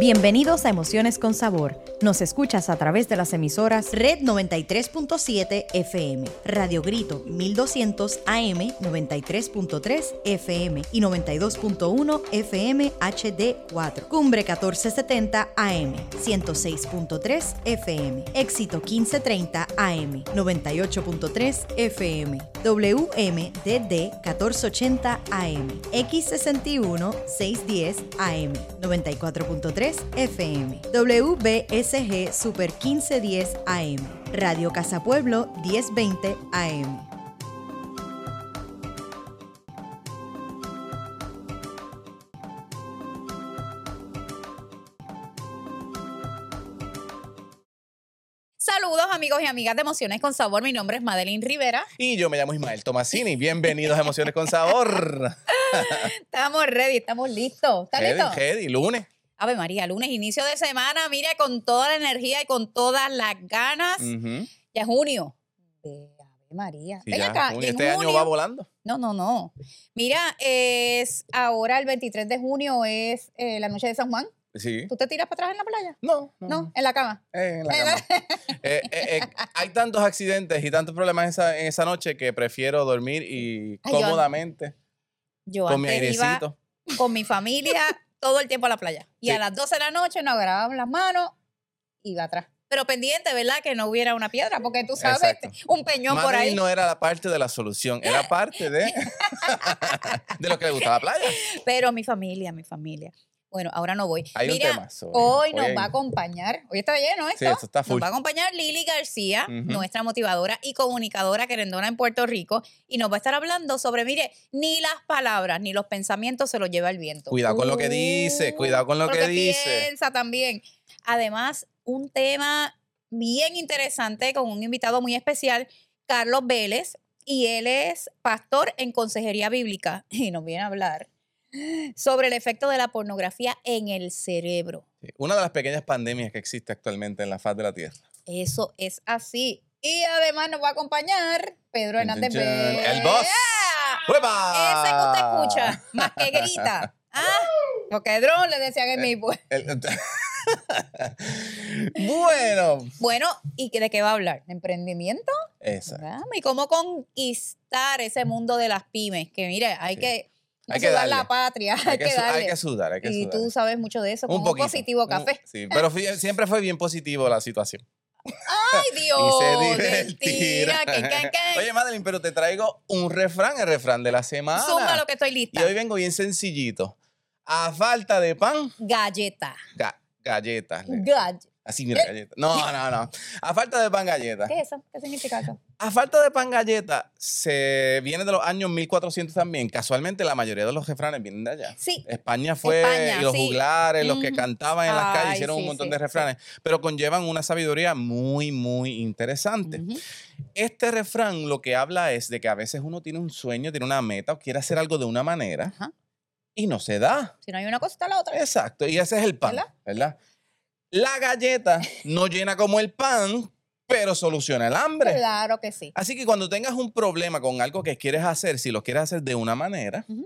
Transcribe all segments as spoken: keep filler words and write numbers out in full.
Bienvenidos a Emociones con Sabor. Nos escuchas a través de las emisoras Red noventa y tres punto siete F M, Radio Grito mil doscientos A M noventa y tres punto tres F M y noventa y dos punto uno F M H D cuatro, Cumbre catorce setenta A M ciento seis punto tres F M, Éxito quince treinta A M noventa y ocho punto tres F M, W M D D catorce ochenta A M, X sesenta y uno seiscientos diez A M noventa y cuatro punto tres F M, W B S G Super quince diez A M, Radio Casa Pueblo diez veinte A M. Saludos amigos y amigas de Emociones con Sabor, mi nombre es Madeline Rivera. Y yo me llamo Ismael Tomasini, bienvenidos a Emociones con Sabor. Estamos ready, estamos listos. ¿Estás Ready, listo? ready, lunes. Ave María, lunes, inicio de semana, mire, con toda la energía y con todas las ganas. Uh-huh. Ya es junio. Eh, Ave María. Sí, Ven ya, acá, junio, en este junio, año va volando. No, no, no. Mira, es ahora el veintitrés de junio es eh, la noche de San Juan. Sí. ¿Tú te tiras para atrás en la playa? No, no. No, en la cama. Eh, en la cama. eh, eh, eh, hay tantos accidentes y tantos problemas en esa, en esa noche que prefiero dormir y Ay, yo- cómodamente Yo con mi antes iba airecito. con mi familia todo el tiempo a la playa. Y Sí. a las doce de la noche nos agarrábamos las manos y iba atrás. Pero pendiente, ¿verdad? Que no hubiera una piedra, porque tú sabes, Exacto. un peñón por Madeline ahí. no era la parte de la solución, era parte de, de lo que le gusta la playa. Pero mi familia, mi familia. Bueno, ahora no voy. Hay un Mira, tema. so, hoy nos hay- va a acompañar, hoy está lleno esto, Sí, esto está full. nos va a acompañar Lili García, Ujú. nuestra motivadora y comunicadora querendona en Puerto Rico, y nos va a estar hablando sobre, mire, ni las palabras ni los pensamientos se los lleva el viento. Cuidado con lo que dice, cuidado con lo que dice. Piensa también. Además, un tema bien interesante con un invitado muy especial, Carlos Vélez, y él es pastor en consejería bíblica y nos viene a hablar sobre el efecto de la pornografía en el cerebro. Sí, una de las pequeñas pandemias que existe actualmente en la faz de la Tierra. Eso es así. Y además nos va a acompañar Pedro Chin, Hernández chin, chin. Vélez. El boss. ¡Yeah! ¡Huepa! Ese que usted escucha, más que grita. ¿Ah? Porque dron le decían en mi pueblo. El- bueno. Bueno, ¿y qué- de qué va a hablar? ¿De emprendimiento? Esa. ¿Verdad? ¿Y cómo conquistar ese mundo de las pymes? Que mire, hay Sí. que, no Hay que sudar darle. la patria, hay, Hay que, que su- darle. hay que sudar, hay que Y sudar. tú sabes mucho de eso, con un un, poquito. positivo Un- café. sí, pero fui- siempre fue bien positivo la situación. ¡Ay, Dios! Y se Mentira, divertirá. que, que, que. Oye, Madeline, pero te traigo un refrán, el refrán de la semana. Zumba lo que estoy Y lista. hoy vengo bien sencillito. A falta de pan, Galleta. ga- galletas. le- Gall- Así, mira, galletas. No, no, no. A falta de pan, galletas. ¿Qué es eso? ¿Qué significa eso? A falta de pan galleta, se viene de los años mil cuatrocientos también. Casualmente, la mayoría de los refranes vienen de allá. Sí. España fue, España, y los sí. juglares, los que Ujú. cantaban en las Ay, calles, hicieron sí, un montón sí, de sí. refranes, pero conllevan una sabiduría muy, muy interesante. Ujú. Este refrán lo que habla es de que a veces uno tiene un sueño, tiene una meta o quiere hacer algo de una manera Ajá. y no se da. Si no hay una cosa, está la otra. Exacto, y ese es el pan, ¿Verdad? ¿verdad? La galleta no llena como el pan, pero soluciona el hambre. Claro que sí. Así que cuando tengas un problema con algo que quieres hacer, si lo quieres hacer de una manera Ujú.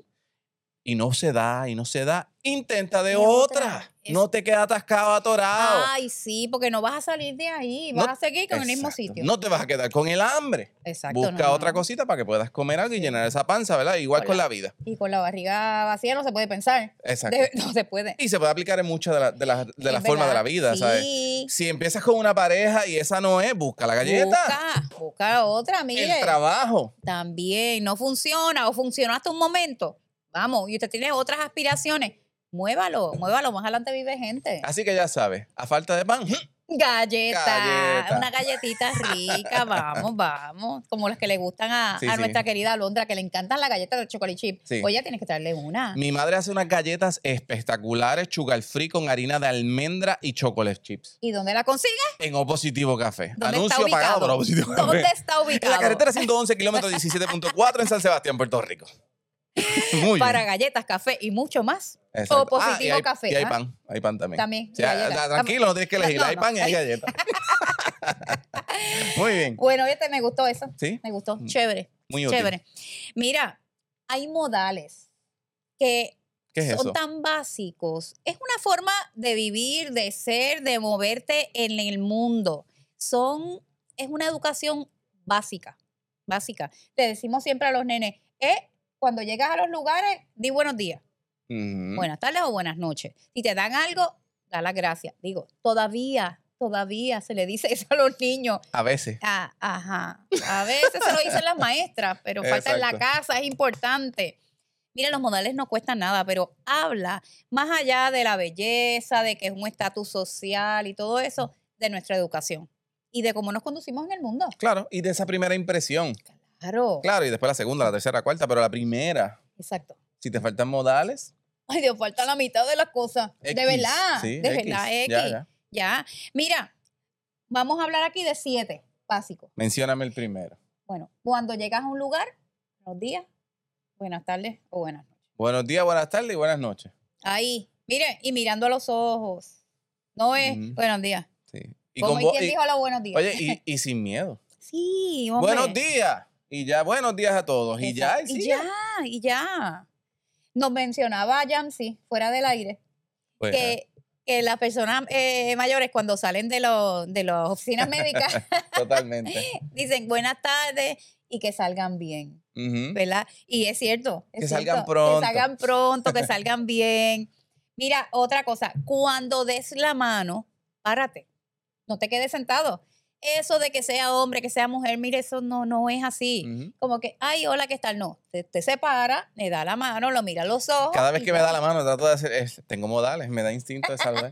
y no se da, y no se da, intenta de De otra. otra. Es- No te quedas atascado, atorado. Ay, sí, porque no vas a salir de ahí, vas No- a seguir con el mismo Exacto. sitio. No te vas a quedar con el hambre. Exacto. Busca no, no, otra no. cosita para que puedas comer algo y llenar esa panza, ¿verdad? Igual Con con la- la vida. Y con la barriga vacía no se puede pensar. Exacto. De- no se puede. Y se puede aplicar en muchas de, la- de las de las Es formas de la verdad. vida, Sí. ¿sabes? Si empiezas con una pareja y esa no es, busca la galleta. Busca, busca otra, mire. El trabajo. También no funciona o funcionó hasta un momento. Vamos, y usted tiene otras aspiraciones. Muévalo, muévalo. Más adelante vive gente. Así que ya sabes, a falta de pan, Galleta, Galleta. una galletita rica, vamos, vamos. Como las que le gustan a, Sí, a sí. nuestra querida Alondra, que le encantan las galletas de chocolate chip. Sí. Oye, tienes que traerle una. mi madre hace unas galletas espectaculares, sugar free con harina de almendra y chocolate chips. ¿Y dónde la consigue? En O Positivo Café. ¿Dónde Anuncio está pagado ubicado? por O Positivo Café. ¿Dónde está En ubicado? la carretera ciento once, kilómetro diecisiete punto cuatro en San Sebastián, Puerto Rico. Muy Para bien. galletas, café y mucho más. Exacto. O Positivo Ah, y hay, Café. Y hay ¿ah? pan, hay pan también. También, O sea, y galleta. tranquilo, no tienes que elegir. No, hay no. pan y hay galleta. Muy bien. Bueno, este me gustó eso. ¿Sí? Me gustó. Mm. Chévere. Muy útil. Chévere. Mira, hay modales que ¿Qué es son eso? tan básicos. Es una forma de vivir, de ser, de moverte en el mundo. Son, es una educación básica, básica. Te decimos siempre a los nenes, eh, cuando llegas a los lugares, di buenos días, Ujú. buenas tardes o buenas noches. Si te dan algo, da las gracias. Digo, todavía, todavía se le dice eso a los niños. A veces. Ah, ajá. A veces se lo dicen las maestras, pero falta en la Exacto. casa, es importante. Mira, los modales no cuestan nada, pero habla más allá de la belleza, de que es un estatus social y todo eso, de nuestra educación y de cómo nos conducimos en el mundo. Claro, y de esa primera impresión. Claro. Claro, y después la segunda, la tercera, la cuarta, pero la primera, Exacto. si te faltan modales, Ay, Dios, falta la mitad de las cosas. De X, verdad. sí, de X, verdad, X. ya, ya. Ya. Mira, vamos a hablar aquí de siete básicos. Mencióname el primero. Bueno, cuando llegas a un lugar, buenos días, buenas tardes o buenas noches. Buenos días, buenas tardes y buenas noches. Ahí, mire, y mirando a los ojos. No es Ujú. buenos días. Sí. Y Como con y vo- quién y- dijo los buenos días. Oye, y, y sin miedo. Sí, hombre. Buenos días. Y ya, buenos días a todos. Y ya, y, Exacto. Y sigue. ya, y ya. Nos mencionaba Yancy, fuera del aire, Pues, que, que las personas eh, mayores cuando salen de, los de las oficinas médicas totalmente. dicen buenas tardes y que salgan bien, Ujú. ¿verdad? Y es cierto. es Que cierto, salgan pronto. Que salgan pronto, que salgan bien. Mira, otra cosa, cuando des la mano, párate, no te quedes sentado. Eso de que sea hombre, que sea mujer, mire, eso no, no es así. Ujú. Como que, ay, hola, ¿qué tal? No, te, te separa, le da la mano, lo mira a los ojos. Cada vez y que me ya. da la mano, trato de hacer. es- tengo modales, me da instinto de saludar.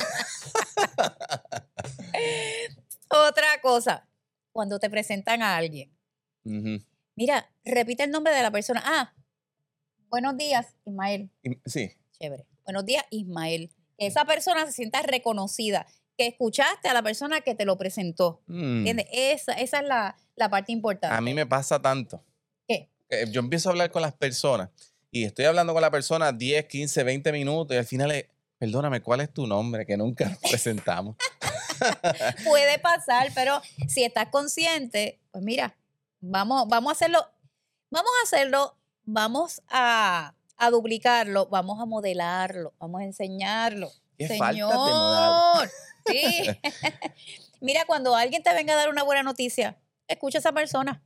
Otra cosa, cuando te presentan a alguien, Ujú. mira, repite el nombre de la persona. Ah, buenos días, Ismael. Y- Sí. Chévere. Buenos días, Ismael. Que esa persona se sienta reconocida, que escuchaste a la persona que te lo presentó. Mm. ¿Entiendes? Esa, esa es la, la parte importante. A mí me pasa tanto. ¿Qué? que Yo empiezo a hablar con las personas y estoy hablando con la persona diez, quince, veinte minutos y al final es, perdóname, ¿cuál es tu nombre? Que nunca nos presentamos. Puede pasar, pero si estás consciente, pues mira, vamos, vamos a hacerlo, vamos a hacerlo, vamos a, a duplicarlo, vamos a modelarlo, vamos a enseñarlo. Qué Señor, falta de modales. sí. Mira, cuando alguien te venga a dar una buena noticia, escucha a esa persona.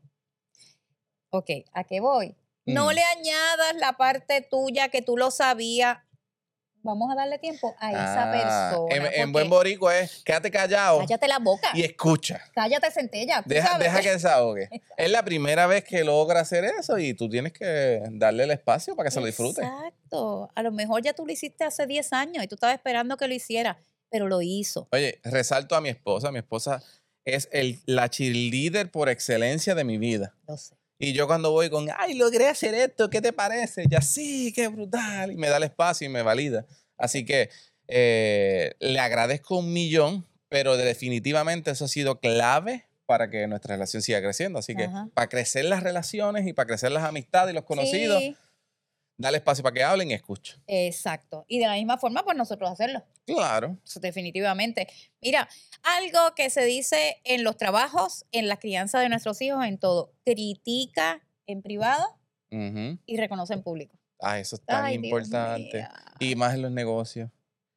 Ok, ¿a qué voy? No Mm. le añadas la parte tuya que tú lo sabías. Vamos a darle tiempo a esa Ah, persona. En, en porque buen boricua es, quédate callado cállate la boca. y escucha. Cállate, centella. tú Deja, sabes. deja que desahogue. Es la primera vez que logra hacer eso y tú tienes que darle el espacio para que se lo disfrute. Exacto. A lo mejor ya tú lo hiciste hace diez años y tú estabas esperando que lo hiciera, pero lo hizo. Oye, resalto a mi esposa. Mi esposa es el, la cheerleader por excelencia de mi vida. Lo sé. Y yo cuando voy con, ay, logré hacer esto, ¿qué te parece? Ya sí, qué brutal. Y me da el espacio y me valida. Así que eh, le agradezco un millón, pero definitivamente eso ha sido clave para que nuestra relación siga creciendo. Así que Ajá. para crecer las relaciones y para crecer las amistades y los conocidos, Sí, dale espacio para que hablen y escuchen. exacto. Y de la misma forma, pues nosotros hacerlo. Claro. Eso definitivamente. Mira, algo que se dice en los trabajos, en la crianza de nuestros hijos, en todo. Critica en privado Ujú. y reconoce en público. Ah, eso es tan Ay, Dios importante. mío. Y más en los negocios.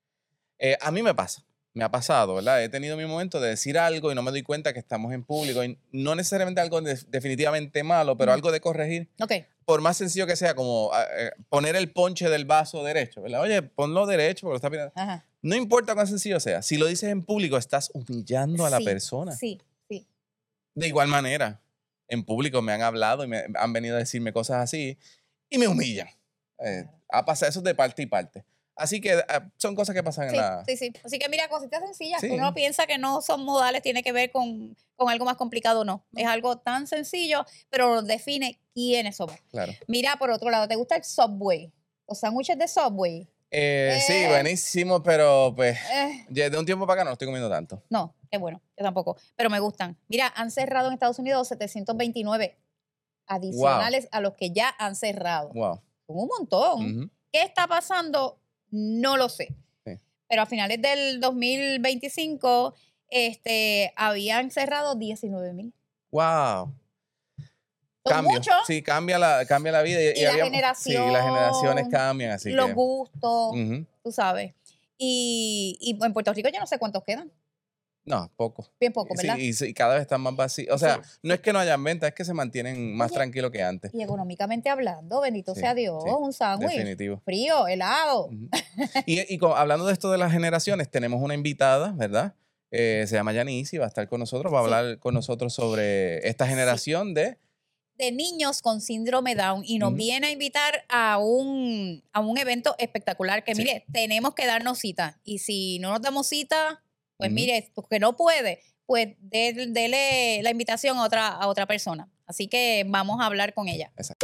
Eh, a mí me pasa, me ha pasado, ¿verdad? He tenido mi momento de decir algo y no me doy cuenta que estamos en público. Y no necesariamente algo de- definitivamente malo, pero Ujú. algo de corregir. Ok. Por más sencillo que sea, como ah, eh, poner el ponche del vaso derecho, ¿verdad? Oye, ponlo derecho porque lo estás mirando. Ajá. No importa cuán sencillo sea. Si lo dices en público, estás humillando a la Sí, persona. Sí, sí. De igual manera, en público me han hablado y me han venido a decirme cosas así y me humillan. Eh, ha pasado eso de parte y parte. Así que ah, son cosas que pasan en Sí, la... sí, sí. Así que mira, cositas sencillas. Sí. Que uno piensa que no son modales, tiene que ver con, con algo más complicado. No. Es algo tan sencillo, pero nos define quiénes somos. Claro. Mira, por otro lado, ¿te gusta el Subway? Los sándwiches de Subway. Eh, Sí, Eh. buenísimo, pero pues Eh, ya de un tiempo para acá no lo estoy comiendo tanto. no, qué bueno, yo tampoco. Pero me gustan. Mira, han cerrado en Estados Unidos setecientos veintinueve adicionales a los que ya han cerrado. Wow. Son un montón. Ujú. ¿Qué está pasando? No lo sé. Sí. Pero a finales del dos mil veinticinco este, habían cerrado diecinueve mil. Wow. Son Cambio. muchos. Sí, cambia la, cambia la vida. Y la generación, Sí, las generaciones cambian, así los que. gustos, Ujú. tú sabes. Y, y en Puerto Rico yo no sé cuántos quedan. No, poco. Bien poco, Sí, ¿verdad? y, sí, y cada vez están más vacíos. O sea, Sí. no es que no hayan ventas, es que se mantienen más Oye, tranquilos que antes. Y económicamente hablando, bendito Sí, sea Dios, sí, un sándwich definitivo. frío, helado. Ujú. Y, y como- hablando de esto de las generaciones, tenemos una invitada, ¿verdad? Eh, se llama Yanis y va a estar con nosotros, va a Sí. hablar con nosotros sobre esta generación de... De niños con síndrome Down y nos Ujú. viene a invitar a un, a un evento espectacular que, Sí. mire, tenemos que darnos cita. Y si no nos damos cita, pues Ujú. mire, porque no puede, pues dé- dele la invitación a otra, a otra persona. Así que vamos a hablar con ella. Exacto.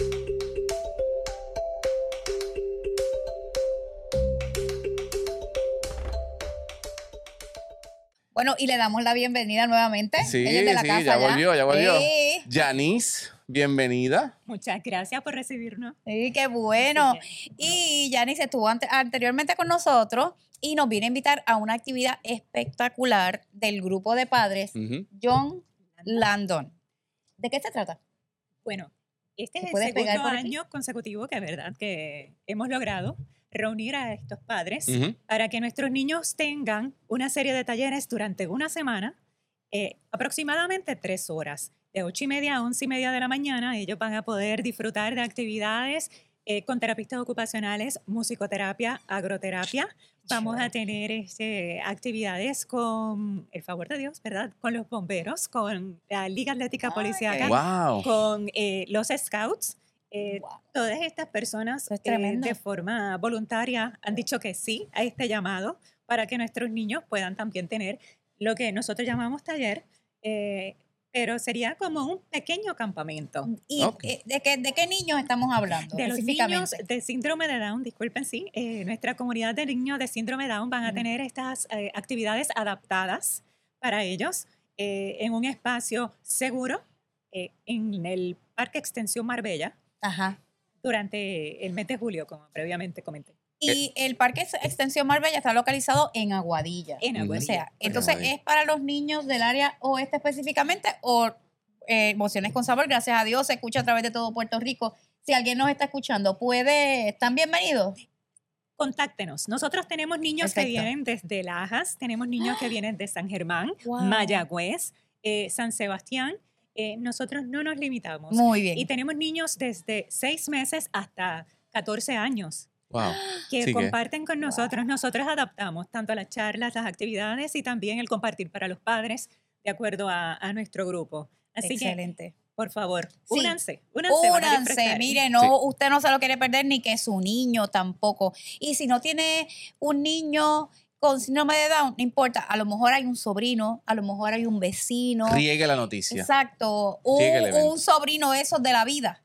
Bueno, y le damos la bienvenida nuevamente. Sí, Ella es de la sí, casa ya volvió, ya volvió. Sí, Yanis, bienvenida. Muchas gracias por recibirnos. sí, qué bueno. Así que, Y Yanis estuvo ante- anteriormente con nosotros y nos viene a invitar a una actividad espectacular del grupo de padres Ujú. John Landon. ¿De qué se trata? Bueno, este ¿Se es el puede pegar segundo por aquí? año consecutivo que es verdad que hemos logrado reunir a estos padres Ujú. para que nuestros niños tengan una serie de talleres durante una semana, eh, aproximadamente tres horas. De ocho y media a once y media de la mañana, ellos van a poder disfrutar de actividades eh, con terapistas ocupacionales, musicoterapia, agroterapia. Vamos a tener este, actividades con el favor de Dios, ¿verdad? Con los bomberos, con la Liga Atlética Ay, Policíaca, qué Wow. con eh, los Scouts. Eh, Wow. Todas estas personas Eso es eh, tremendo. de forma voluntaria han dicho que sí a este llamado para que nuestros niños puedan también tener lo que nosotros llamamos taller, eh, pero sería como un pequeño campamento. ¿Y Ok. eh, de, qué, de qué niños estamos hablando De los niños específicamente? de síndrome de Down, disculpen, sí, eh, nuestra comunidad de niños de síndrome de Down van a Mm. tener estas eh, actividades adaptadas para ellos eh, en un espacio seguro eh, en el Parque Extensión Marbella Ajá. durante el mes de julio, como previamente comenté. Y el Parque Ex- Extensión Marbella está localizado en Aguadilla. En Ujú. O Aguadilla. sea, entonces, Aguadilla. ¿es para los niños del área oeste específicamente o eh, Emociones con Sabor? Gracias a Dios se escucha a través de todo Puerto Rico. Si alguien nos está escuchando, puede, ¿están bienvenidos? Contáctenos. Nosotros tenemos niños Perfecto. que vienen desde Lajas, tenemos niños que vienen de San Germán, Wow. Mayagüez, eh, San Sebastián. Eh, nosotros no nos limitamos. Muy bien. Y tenemos niños desde seis meses hasta catorce años Wow. que Sí que- comparten con nosotros. Nosotros adaptamos tanto las charlas, las actividades y también el compartir para los padres de acuerdo a, a nuestro grupo. Así que, Excelente. por favor, Sí. únanse, únanse. van a Únanse, disfrutar. mire, no, Sí. usted no se lo quiere perder ni que su niño tampoco. Y si no tiene un niño con síndrome de Down, no importa, a lo mejor hay un sobrino, a lo mejor hay un vecino. Riegue la noticia. Exacto, un, Riegue el evento. un sobrino de esos de la vida.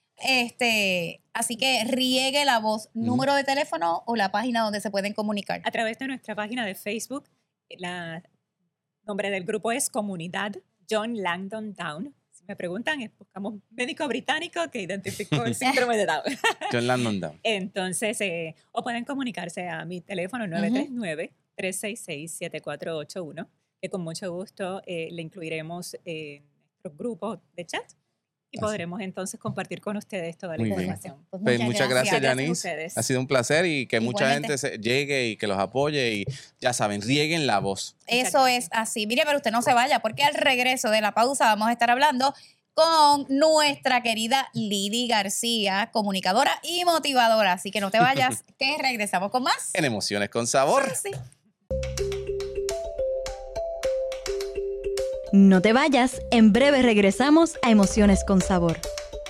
Este, así que riegue la voz. Ujú. Número de teléfono o la página donde se pueden comunicar. A través de nuestra página de Facebook, el nombre del grupo es Comunidad John Langdon Down. Si me preguntan, es- buscamos médico británico que identificó el síndrome de Down. John Landon Down. Entonces, eh, o pueden comunicarse a mi teléfono nueve tres nueve, tres seis seis, siete cuatro ocho uno, que con mucho gusto eh, le incluiremos en nuestro grupo de chat y Así. podremos entonces compartir con ustedes toda la Muy bien. información. Pues Pues muchas gracias, Gracias a Yanis. ustedes. Ha sido un placer y que mucha Igualmente. gente se llegue y que los apoye y ya saben, rieguen la voz. Eso es así. Mire, pero usted no se vaya, porque al regreso de la pausa vamos a estar hablando con nuestra querida Lili García, comunicadora y motivadora. Así que no te vayas, que regresamos con más. En Emociones con Sabor. Sí. No te vayas, en breve regresamos a Emociones con Sabor.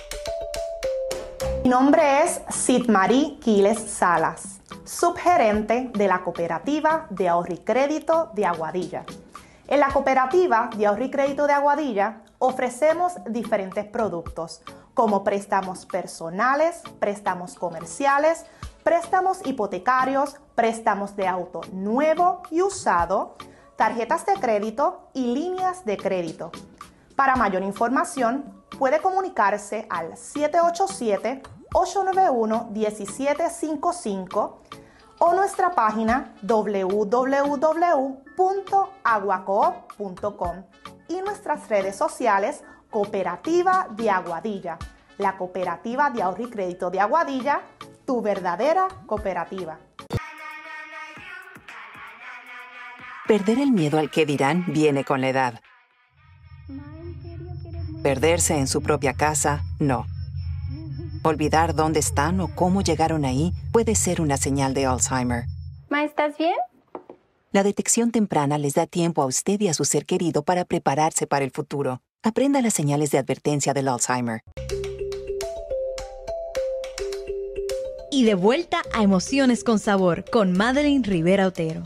Mi nombre es Sidmarí Quiles Salas, subgerente de la Cooperativa de Ahorro y Crédito de Aguadilla. En la Cooperativa de Ahorro y Crédito de Aguadilla ofrecemos diferentes productos como préstamos personales, préstamos comerciales, préstamos hipotecarios, préstamos de auto nuevo y usado, tarjetas de crédito y líneas de crédito. Para mayor información, puede comunicarse al siete ocho siete, ocho nueve uno, uno siete cinco cinco o nuestra página w w w punto aguacoop punto com y nuestras redes sociales Cooperativa de Aguadilla. La Cooperativa de Ahorro y Crédito de Aguadilla, tu verdadera cooperativa. Perder el miedo al que dirán viene con la edad. Perderse en su propia casa, no. Olvidar dónde están o cómo llegaron ahí puede ser una señal de Alzheimer. Ma, ¿estás bien? La detección temprana les da tiempo a usted y a su ser querido para prepararse para el futuro. Aprenda las señales de advertencia del Alzheimer. Y de vuelta a Emociones con Sabor con Madeline Rivera Otero.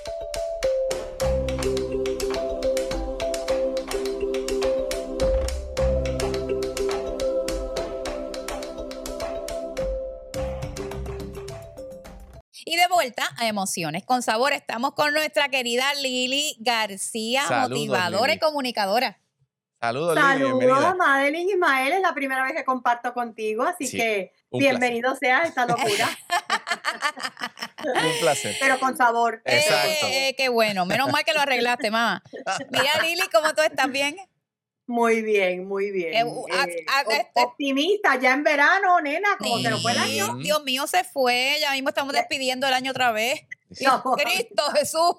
Y de vuelta a Emociones con Sabor, estamos con nuestra querida Lili García, Saludos, motivadora Lili. y comunicadora. Saludos, Lili, Saludos, bienvenida. Madeline Ismael, es la primera vez que comparto contigo, así Sí, que un bienvenido sea a esta locura, Un placer. pero con sabor. Exacto. Eh, qué bueno, menos mal que lo arreglaste, mamá. Mira, Lili, ¿cómo tú estás? ¿Bien? Muy bien, muy bien. Eh, uh, a- Eh, a- op- este- optimista, ya en verano, nena, como se nos fue el Sí, año. Dios mío, se fue. Ya mismo estamos despidiendo el año otra vez. No. Cristo Jesús.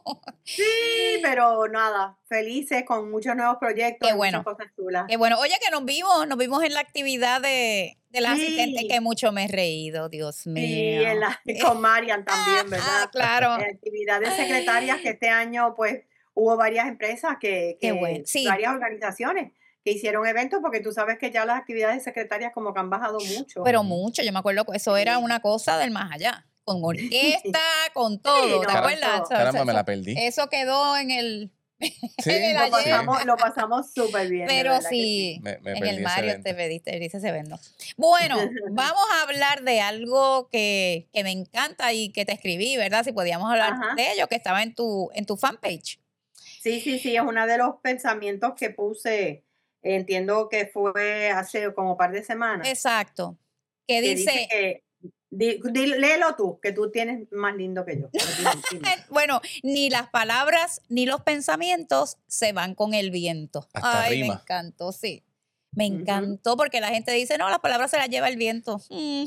Sí, pero nada, felices con muchos nuevos proyectos, Qué y bueno. muchas cosas chulas. Qué bueno. Oye, que nos vimos, nos vimos en la actividad de, de las Sí. asistentes, que mucho me he reído, Dios mío. Y en la- con Marian también, ¿verdad? Ah, claro. Eh, actividades secretarias que este año, pues, hubo varias empresas que, Qué que bueno, sí. varias organizaciones que hicieron eventos, porque tú sabes que ya las actividades secretarias como que han bajado mucho. Pero mucho, yo me acuerdo que eso era una cosa del más allá. Con orquesta, con todo, Sí, ¿te no, acuerdas? eso- Caramba, Eso- me la perdí. Eso quedó en el, Sí, en el lo ayer. pasamos, lo pasamos súper bien. de Pero verdad que sí, Me, me en perdí el ese Mario evento. te pediste, dice ese evento. Bueno, vamos a hablar de algo que, que me encanta y que te escribí, ¿verdad? Si podíamos hablar Ajá. de ello, que estaba en tu, en tu fanpage. Sí, sí, sí, es uno de los pensamientos que puse, entiendo que fue hace como un par de semanas. Exacto. Que que dice, que, di- di- léelo tú, que tú tienes más lindo que yo. Dime, dime. bueno, ni las palabras ni los pensamientos se van con el viento. Hasta Ay, me rima. encantó, sí. Me Ujú. encantó porque la gente dice, no, las palabras se las lleva el viento. Mm,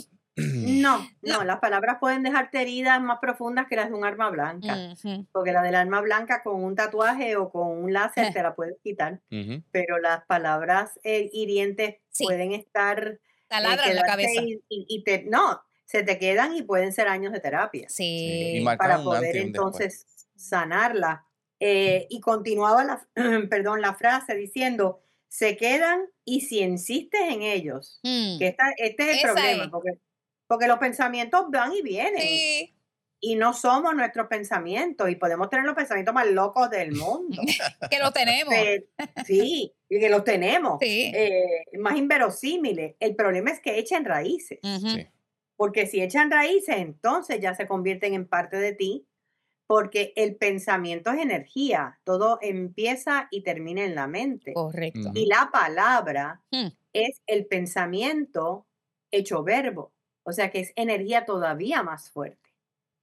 No, no, las palabras pueden dejarte heridas más profundas que las de un arma blanca, ujú. porque la del arma blanca con un tatuaje o con un láser Eh. te la puedes quitar, Ujú. pero las palabras eh, hirientes Sí. pueden estar, Taladra eh, en la quedarse cabeza. y, y- y te, no, se te quedan y pueden ser años de terapia Sí, y Sí. marcar para un poder antes y un después. entonces sanarla. Eh, y continuaba la, perdón, la frase diciendo, se quedan y si insistes en ellos, Mm. que esta- este es el Esa problema, es. porque, porque los pensamientos van y vienen Sí. y no somos nuestros pensamientos y podemos tener los pensamientos más locos del mundo. Que lo tenemos. Pero- sí, y que los tenemos, Sí. eh, más inverosímiles. El problema es que echen raíces. Ujú. Sí. Porque si echan raíces, entonces ya se convierten en parte de ti, porque el pensamiento es energía, todo empieza y termina en la mente. Correcto. Ujú. Y la palabra Hmm. es el pensamiento hecho verbo, o sea que es energía todavía más fuerte.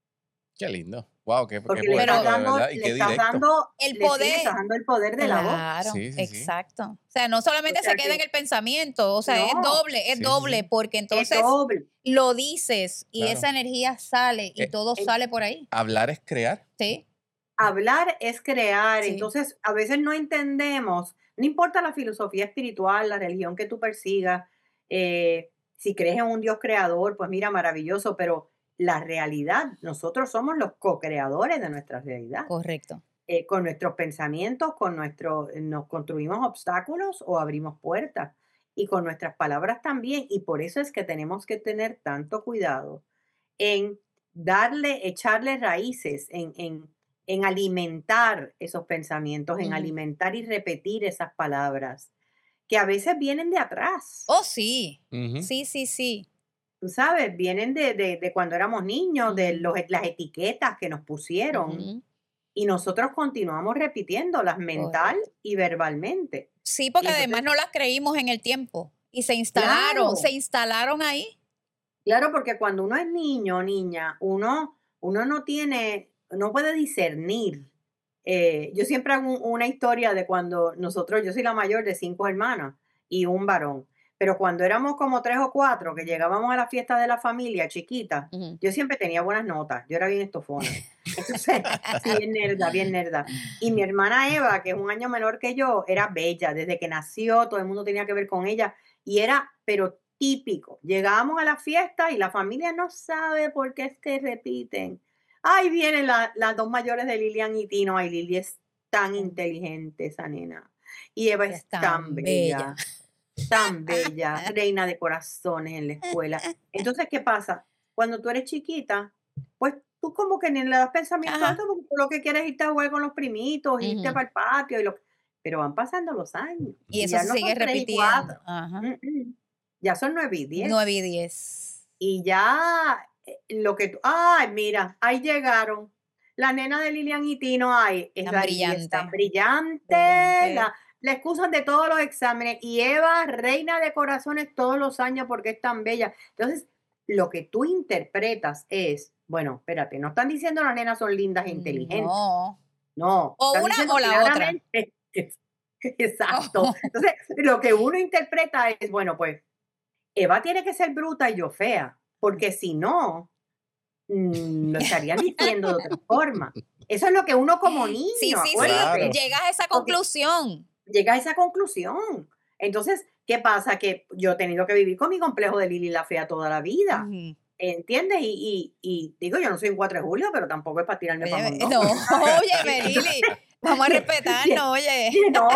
Qué lindo. Wow, qué, qué Porque le poético, estás de dando, verdad. Y le qué estás directo. dando El le- sí, le poder. estás dando el poder de la voz. Claro, Sí, sí, sí. exacto. O sea, no solamente O sea se queda que- en el pensamiento, o sea, es No. doble, es Sí, sí, doble, sí. porque Es entonces doble. lo dices y Claro. esa energía sale y Eh, todo eh, sale por ahí. Hablar es crear. Sí. Hablar es crear, Sí. entonces a veces no entendemos, no importa la filosofía espiritual, la religión que tú persigas, eh, si crees en un Dios creador, pues mira, maravilloso, pero la realidad, nosotros somos los co-creadores de nuestra realidad. Correcto. Eh, con nuestros pensamientos, con nuestro, nos construimos obstáculos o abrimos puertas y con nuestras palabras también, y por eso es que tenemos que tener tanto cuidado en darle, echarle raíces, en, en, en alimentar esos pensamientos, en Ujú. alimentar y repetir esas palabras, que a veces vienen de atrás, Oh, sí. Ujú. Sí, sí, sí. tú sabes, vienen de, de, de cuando éramos niños, de Ujú. los, las etiquetas que nos pusieron, Ujú. y nosotros continuamos repitiéndolas mental Correcto. y verbalmente. Sí, porque Y además entonces- no las creímos en el tiempo y se instalaron, Claro. se instalaron ahí. Claro, porque cuando uno es niño o niña, uno, uno no tiene, no puede discernir. Eh, yo siempre hago un- una historia de cuando nosotros, yo soy la mayor de cinco hermanas, y un varón. Pero cuando éramos como tres o cuatro, que llegábamos a la fiesta de la familia chiquita, Ujú. yo siempre tenía buenas notas. Yo era bien estofona. Entonces, sí, bien nerda, bien nerda. Y mi hermana Eva, que es un año menor que yo, era bella. Desde que nació, todo el mundo tenía que ver con ella. Y era, pero típico. Llegábamos a la fiesta y la familia no sabe por qué es que repiten. Ahí vienen la- las dos mayores de Lilian y Tino. Ay, Lili es tan inteligente, esa nena. Y Eva es, Es tan tan bella. bella. Tan bella, reina de corazones en la escuela. Entonces, ¿qué pasa? Cuando tú eres chiquita, pues tú como que ni le das pensamiento a Ajá. eso, porque tú lo que quieres es irte a jugar con los primitos, irte Ujú. para el patio, y lo, pero van pasando los años. Y Y eso ya se no sigue son tres y repitiendo. cuatro. Ajá. Mm, mm. Ya son nueve y diez. nueve y diez. Y ya eh, lo que tú, ay, mira, ahí llegaron. La nena de Lilian y Tino, ay, es Tan la Lili, es tan brillante. brillante, Brillante. la, la excusan de todos los exámenes. Y Eva, reina de corazones todos los años porque es tan bella. Entonces, lo que tú interpretas es, bueno, espérate, no están diciendo las nenas son lindas e inteligentes. No. No. O están una diciendo o la otra. claramente- Exacto. Entonces, lo que uno interpreta es, bueno, pues, Eva tiene que ser bruta y yo fea, porque si no, mm, lo estarían diciendo de otra forma. Eso es lo que uno como niño, Sí, sí, acuérdate, sí. Llegas a esa Porque- conclusión. llega a esa conclusión. Entonces, ¿qué pasa? Que yo he tenido que vivir con mi complejo de Lili la fea toda la vida, Ujú. ¿entiendes? Y, y, y digo, yo no soy un cuatro de julio, pero tampoco es para tirarme para Oye, mondongo. no, oye, Lili, vamos a respetarnos, oye. ¿No?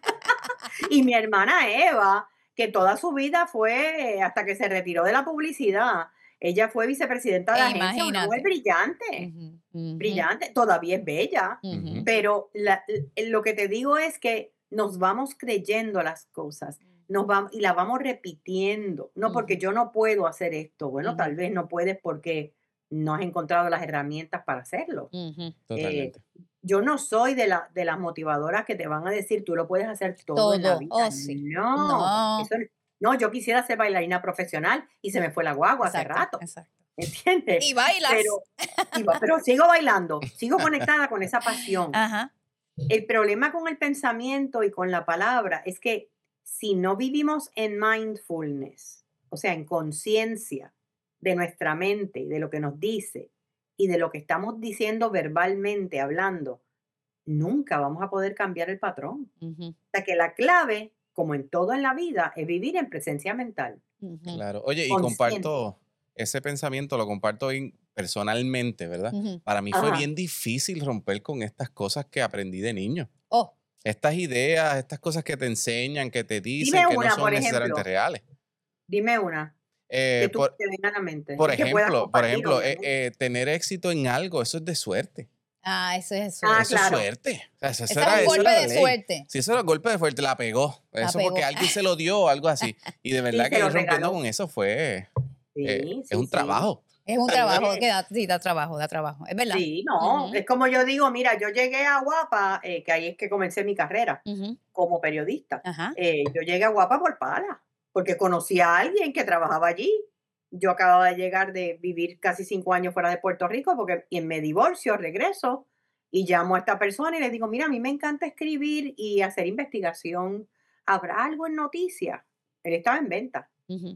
Y mi hermana Eva, que toda su vida fue, hasta que se retiró de la publicidad, ella fue vicepresidenta de la agencia, una mujer Imagínate. brillante, Ujú, ujú, brillante, todavía es bella, ujú. pero la- lo que te digo es que nos vamos creyendo las cosas, nos vamos, y las vamos repitiendo, no porque Ujú. yo no puedo hacer esto, bueno, Ujú. tal vez no puedes porque no has encontrado las herramientas para hacerlo. Ujú. Totalmente. Yo no soy de, la, de las motivadoras que te van a decir, tú lo puedes hacer todo, en la Todo. vida. Oh, sí. No, No. eso, no, yo quisiera ser bailarina profesional y se me fue la guagua hace Exacto, rato, exacto. ¿entiendes? Y bailas. Pero, y va- pero sigo bailando, sigo conectada con esa pasión. Ajá. El problema con el pensamiento y con la palabra es que si no vivimos en mindfulness, o sea, en conciencia de nuestra mente, de lo que nos dice y de lo que estamos diciendo verbalmente, hablando, nunca vamos a poder cambiar el patrón. Ujú, O sea, que la clave, como en todo en la vida, es vivir en presencia mental. ujú, Claro. Oye, y Consciente. comparto ese pensamiento, lo comparto in- personalmente, ¿verdad? ujú. Para mí fue Ajá. bien difícil romper con estas cosas que aprendí de niño. Oh, Estas ideas, estas cosas que te enseñan, que te dicen Dime que no una, son por necesariamente ejemplo. reales. Dime una Eh, que tú por, te venga a la mente. por y que puedas ejemplo, por compartir, ejemplo, eh, obviamente. eh, tener éxito en algo, eso es de suerte. ah, eso es eso. Ah, eso claro. es suerte. O sea, eso, Ese eso es era, un eso golpe era de ley. suerte. Si eso era golpe de suerte, la pegó. La Eso pegó. porque alguien se lo dio o algo así. Y de verdad se que lo ir rompiendo regaló. con eso fue. Sí, eh, sí, es un sí. trabajo. Es un trabajo que da, sí, da trabajo, da trabajo. Es verdad. Sí, no, Ujú, es como yo digo, mira, yo llegué a Guapa, eh, que ahí es que comencé mi carrera ujú. como periodista. Ajá. Eh, yo llegué a Guapa por pala, porque conocí a alguien que trabajaba allí. Yo acababa de llegar de vivir casi cinco años fuera de Puerto Rico, porque y me divorcio, regreso y llamo a esta persona y le digo, mira, a mí me encanta escribir y hacer investigación. ¿Habrá algo en noticias? Él estaba en venta. Ujú.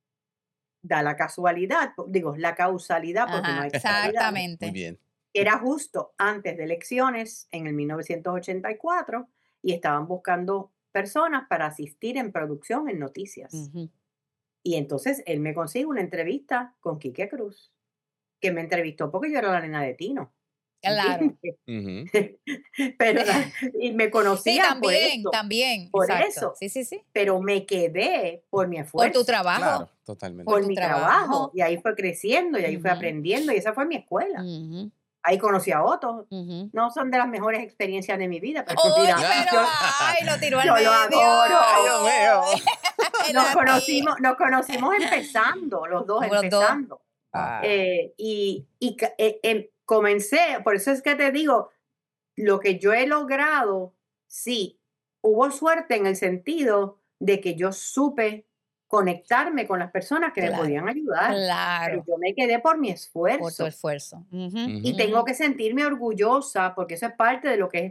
Da la casualidad, digo, la causalidad, porque no Ajá, hay casualidad, Muy exactamente. bien. que era justo antes de elecciones en el mil novecientos ochenta y cuatro y estaban buscando personas para asistir en producción en noticias. Ujú. Y entonces él me consigue una entrevista con Quique Cruz, que me entrevistó porque yo era la nena de Tino. Claro. ¿entiendes? Ujú. Pero la- y me Sí, conocían por también, eso, también. por Exacto. eso. Sí, sí, sí. pero me quedé por mi Por esfuerzo, tu trabajo. Claro, totalmente. por por tu mi trabajo. trabajo. Y ahí fue creciendo, y ahí fue Ujú. aprendiendo, y esa fue mi escuela. Ujú, Ahí conocí a Otto. ujú. No son de las mejores experiencias de mi vida, pero Oye, mira, pero yo- ay, lo tiró al yo lo medio. adoro. Ay, Dios mío. El nos a ti. conocimos, nos conocimos empezando, los dos Los dos. empezando. Ah. Eh, y y ca- eh, em, comencé, por eso es que te digo, lo que yo he logrado, sí, hubo suerte en el sentido de que yo supe conectarme con las personas que me Claro, podían ayudar, pero Claro, yo me quedé por mi por tu esfuerzo. esfuerzo. Ujú, Ujú. Y tengo que sentirme orgullosa porque eso es parte de lo que es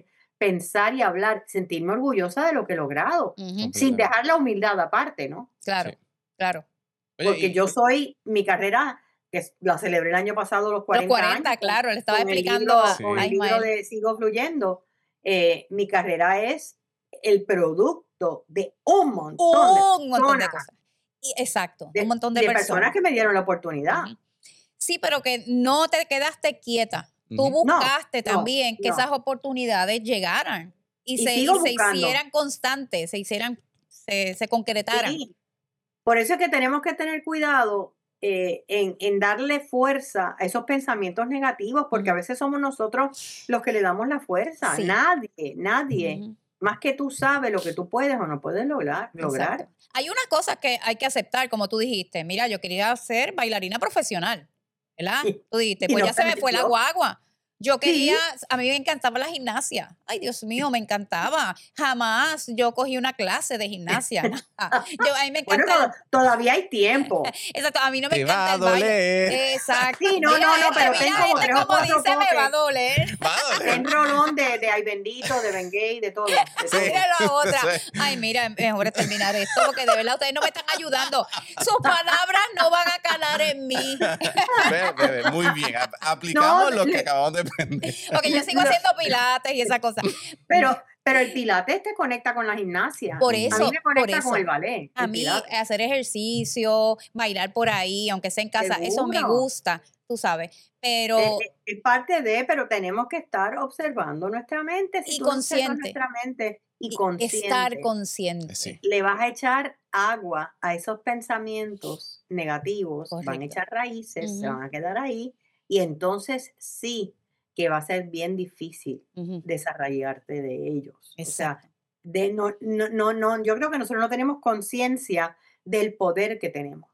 pensar y hablar, sentirme orgullosa de lo que he logrado, Ujú. sin dejar la humildad aparte, ¿no? Claro, Sí. claro. Oye, Porque y- yo soy, mi carrera, que es- la celebré el año pasado, los Los cuarenta, cuarenta, años, con, claro, le estaba con el explicando libro, a, Sí. con a el libro Ismael. de Sigo Fluyendo. Eh, mi carrera es el producto de un montón de Un montón de personas, cosas. Y, exacto, de, un montón de, de personas personas. que me dieron la oportunidad. Ujú. Sí, pero que no te quedaste quieta. Tú Ujú. No, buscaste no, también que no. esas oportunidades llegaran y, Y se, sigo y se buscando. hicieran constantes, se hicieran, se, se concretaran. Sí. Por eso es que tenemos que tener cuidado eh, en, en darle fuerza a esos pensamientos negativos, porque a Ujú. veces somos nosotros los que le damos la fuerza. Sí. Nadie, nadie, Ujú. más que tú sabes lo que tú puedes o no puedes lograr. lograr. Exacto. Hay unas cosas que hay que aceptar, como tú dijiste. Mira, yo quería ser bailarina profesional, ¿verdad? Y- Tú dijiste, y pues no ya se se me fue la metió. guagua. Yo Sí. quería, a mí me encantaba la gimnasia. Ay, Dios mío, me encantaba. Jamás yo cogí una clase de gimnasia. nada. Yo, a mí me Bueno, encanta. to- todavía hay tiempo. Exacto, a mí no me Te va encanta a el baile. doler. Exacto. Sí, no, Mira no, no, este, pero mira ten como este tres o como cuatro dice, me va a potes. doler. Va a doler. Ten rolón de, de Ay Bendito, de Ben Gay, de todo. De Ay, todo. mira la otra. Sí. Ay, mira, mejor es terminar esto porque de verdad ustedes no me están ayudando. Sus palabras no van a calar en mí. Ve, ve, ve, muy bien. Ap- Aplicamos No, lo que le- acabamos de aprender. Porque yo sigo No. haciendo pilates y esa cosa. Pero, pero el pilates te conecta con la gimnasia. Por A mí eso, me por conecta con eso. el ballet. A el mí pilates. hacer ejercicio, bailar por ahí, aunque sea en casa, eso me Seguro. gusta, tú sabes. Es, Pero, es- es parte de, pero tenemos que estar observando nuestra mente. Si y tú no observas consciente. nuestra mente y y consciente, estar consciente. Sí. le vas a echar agua a esos pensamientos negativos, van a Correcto. echar raíces, se Ujú. van a quedar ahí, y entonces sí que va a ser bien difícil Ujú. desarraigarte de ellos. O sea, Exacto. de no, no, no, no, yo creo que nosotros no tenemos conciencia del poder que tenemos.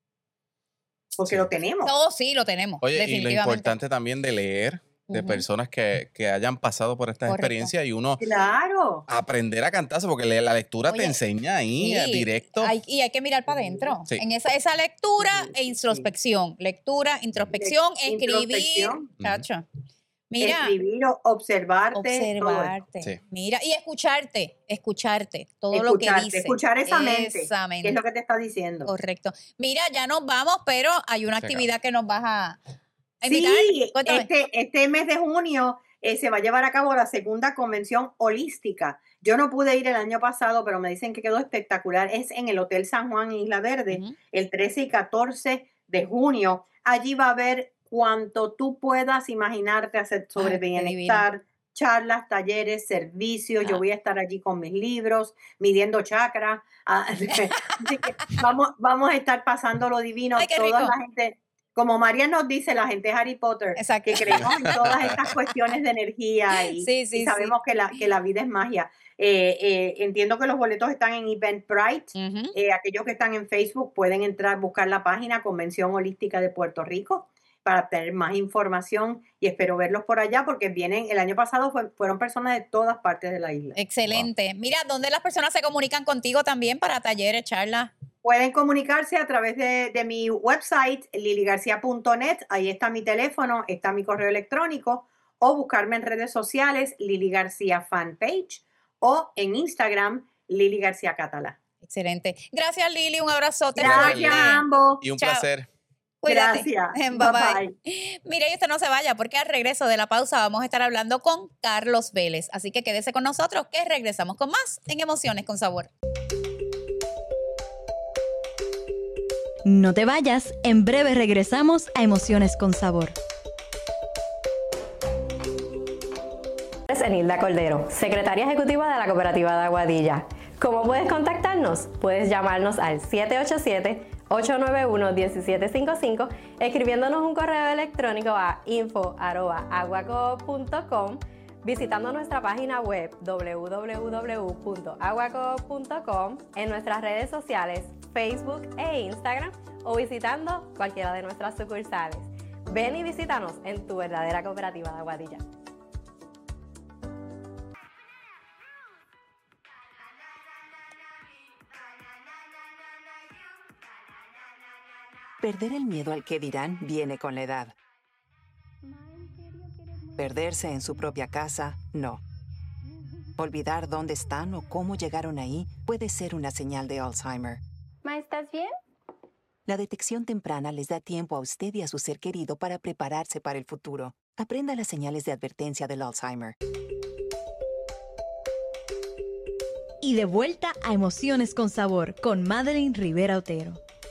Porque Sí. lo tenemos. No, sí, lo tenemos, Oye, y lo definitivamente. importante también de leer, de Ujú. personas que, que hayan pasado por estas Correcto. experiencias y uno Claro. aprender a cantarse, porque le- la lectura te Oye, enseña ahí eh, Sí, directo. hay- y hay que mirar para adentro. Sí. En esa, esa lectura Sí, e sí, sí. introspección. Lectura, introspección, escribir. Introspección. Chacho. Mira, Escribir, o- observarte, todo eso. observarte. Sí. Mira, y escucharte, escucharte. Todo lo que Escucharte, dice. escuchar esa mente, Esa que es mente. lo que te está diciendo. Correcto. Mira, ya nos vamos, pero hay una Se actividad que nos vas a, a invitar. Sí, Cuéntame. este, este mes de junio eh, se va a llevar a cabo la segunda convención holística. Yo no pude ir el año pasado, pero me dicen que quedó espectacular. Es en el Hotel San Juan en Isla Verde, Ujú. el trece y catorce de junio. Allí va a haber cuanto tú puedas imaginarte hacer sobre Ay, qué divino. bienestar, charlas, talleres, servicios. Yo Ah. voy a estar allí con mis libros, midiendo chakras. Ah, así que vamos, vamos a estar pasando lo divino. Ay, qué Toda rico. la gente, como María nos dice, la gente de Harry Potter, Exacto. que creemos en todas estas cuestiones de energía y, Sí, sí, y sabemos que, la, que la vida es magia. Eh, eh, entiendo que los boletos están en Eventbrite. Ujú. Eh, aquellos que están en Facebook pueden entrar, buscar la página Convención Holística de Puerto Rico para tener más información y espero verlos por allá porque vienen, el año pasado fue- fueron personas de todas partes de la isla. Excelente. Mira, ¿dónde las personas se comunican contigo también para talleres, charlas? Pueden comunicarse a través de, de mi website, lili garcía punto net. Ahí está mi teléfono, está mi correo electrónico. O buscarme en redes sociales, Lili García Fanpage. O en Instagram, Lili García Catalá. Excelente. Gracias, Lili. Un abrazote. Gracias fuerte. a ambos. Y un Chao. placer. Cuídate. Gracias. Bye Bye bye. bye. Mire, y usted no se vaya porque al regreso de la pausa vamos a estar hablando con Carlos Vélez. Así que quédese con nosotros que regresamos con más en Emociones con Sabor. No te vayas, en breve regresamos a Emociones con Sabor. Es Enilda Cordero, secretaria ejecutiva de la Cooperativa de Aguadilla. ¿Cómo puedes contactarnos? Puedes llamarnos al siete ocho siete, ocho nueve uno, uno siete cinco cinco, escribiéndonos un correo electrónico a info arroba aguaco punto com, visitando nuestra página web doble u doble u doble u punto aguaco punto com, en nuestras redes sociales Facebook e Instagram o visitando cualquiera de nuestras sucursales. Ven y visítanos en tu verdadera Cooperativa de Aguadilla. Perder el miedo al que dirán viene con la edad. Perderse en su propia casa, no. Olvidar dónde están o cómo llegaron ahí puede ser una señal de Alzheimer. Ma, ¿estás bien? La detección temprana les da tiempo a usted y a su ser querido para prepararse para el futuro. Aprenda las señales de advertencia del Alzheimer. Y de vuelta a Emociones con Sabor con Madeline Rivera Otero.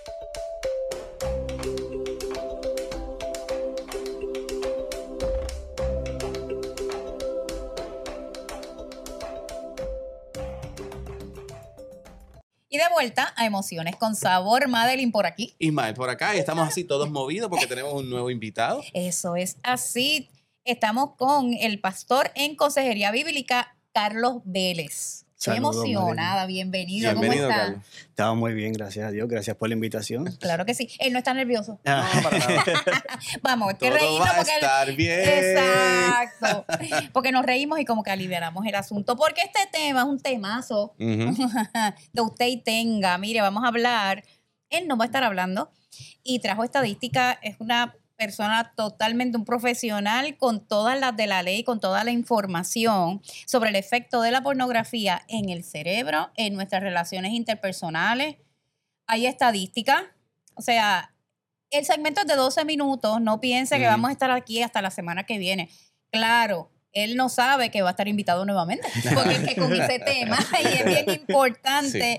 Y de vuelta a Emociones con Sabor, Madeline por aquí. Ismael por acá y estamos así todos movidos porque tenemos un nuevo invitado. Eso es así. Estamos con el pastor en Consejería Bíblica, Carlos Vélez. Estoy Saludos, emocionada, Madeline. bienvenido. Bienvenido, ¿Cómo está? Carlos. Estaba muy bien, gracias a Dios. Gracias por la invitación. Claro que sí. Él no está nervioso. Ah, No, para nada. Vamos, hay que Todo reírnos va a porque él- estar bien. Exacto. Porque nos reímos y como que aliviamos el asunto. Porque este tema es un temazo Ujú. de usted y tenga. Mire, vamos a hablar. Él nos va a estar hablando y trajo estadística. Es una persona totalmente un profesional con todas las de la ley, con toda la información sobre el efecto de la pornografía en el cerebro, en nuestras relaciones interpersonales. Hay estadística. O sea, el segmento es de doce minutos. No piense que Mm. vamos a estar aquí hasta la semana que viene. Claro, él no sabe que va a estar invitado nuevamente, porque es que con ese tema y es bien importante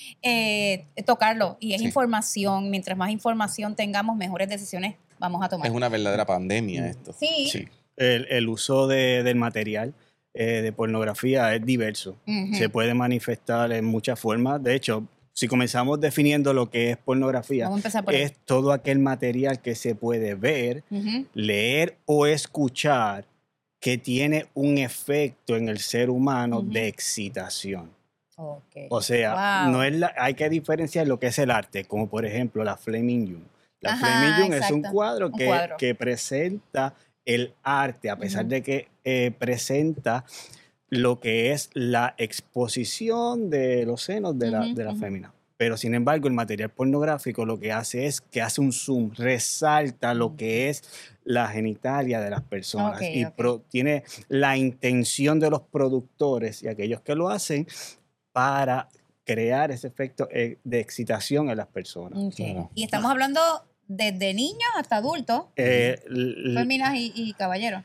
eh, tocarlo. Y es Sí. información. Mientras más información tengamos, mejores decisiones vamos a tomar. Es una verdadera pandemia esto. Sí. sí. El, el uso de- del material eh, de pornografía es diverso. Ujú. Se puede manifestar en muchas formas. De hecho, si comenzamos definiendo lo que es pornografía, Vamos a empezar por ahí. es todo aquel material que se puede ver, Ujú. leer o escuchar que tiene un efecto en el ser humano Ujú. de excitación. Ok. O sea, Wow. no es la- hay que diferenciar lo que es el arte, como por ejemplo la Flaming June. La Ajá, Flaming June es un exacto. cuadro, Un que, cuadro. que presenta el arte, a pesar Ujú. de que eh, presenta lo que es la exposición de los senos de la, Ujú, de la ujú. fémina. Pero sin embargo, el material pornográfico lo que hace es que hace un zoom, resalta lo que es la genitalia de las personas Ok, y ok. pro- tiene la intención de los productores y aquellos que lo hacen para crear ese efecto eh, de excitación en las personas. Ok. Claro. Y estamos hablando desde niños hasta adultos, Eh, l- féminas y, y caballeros.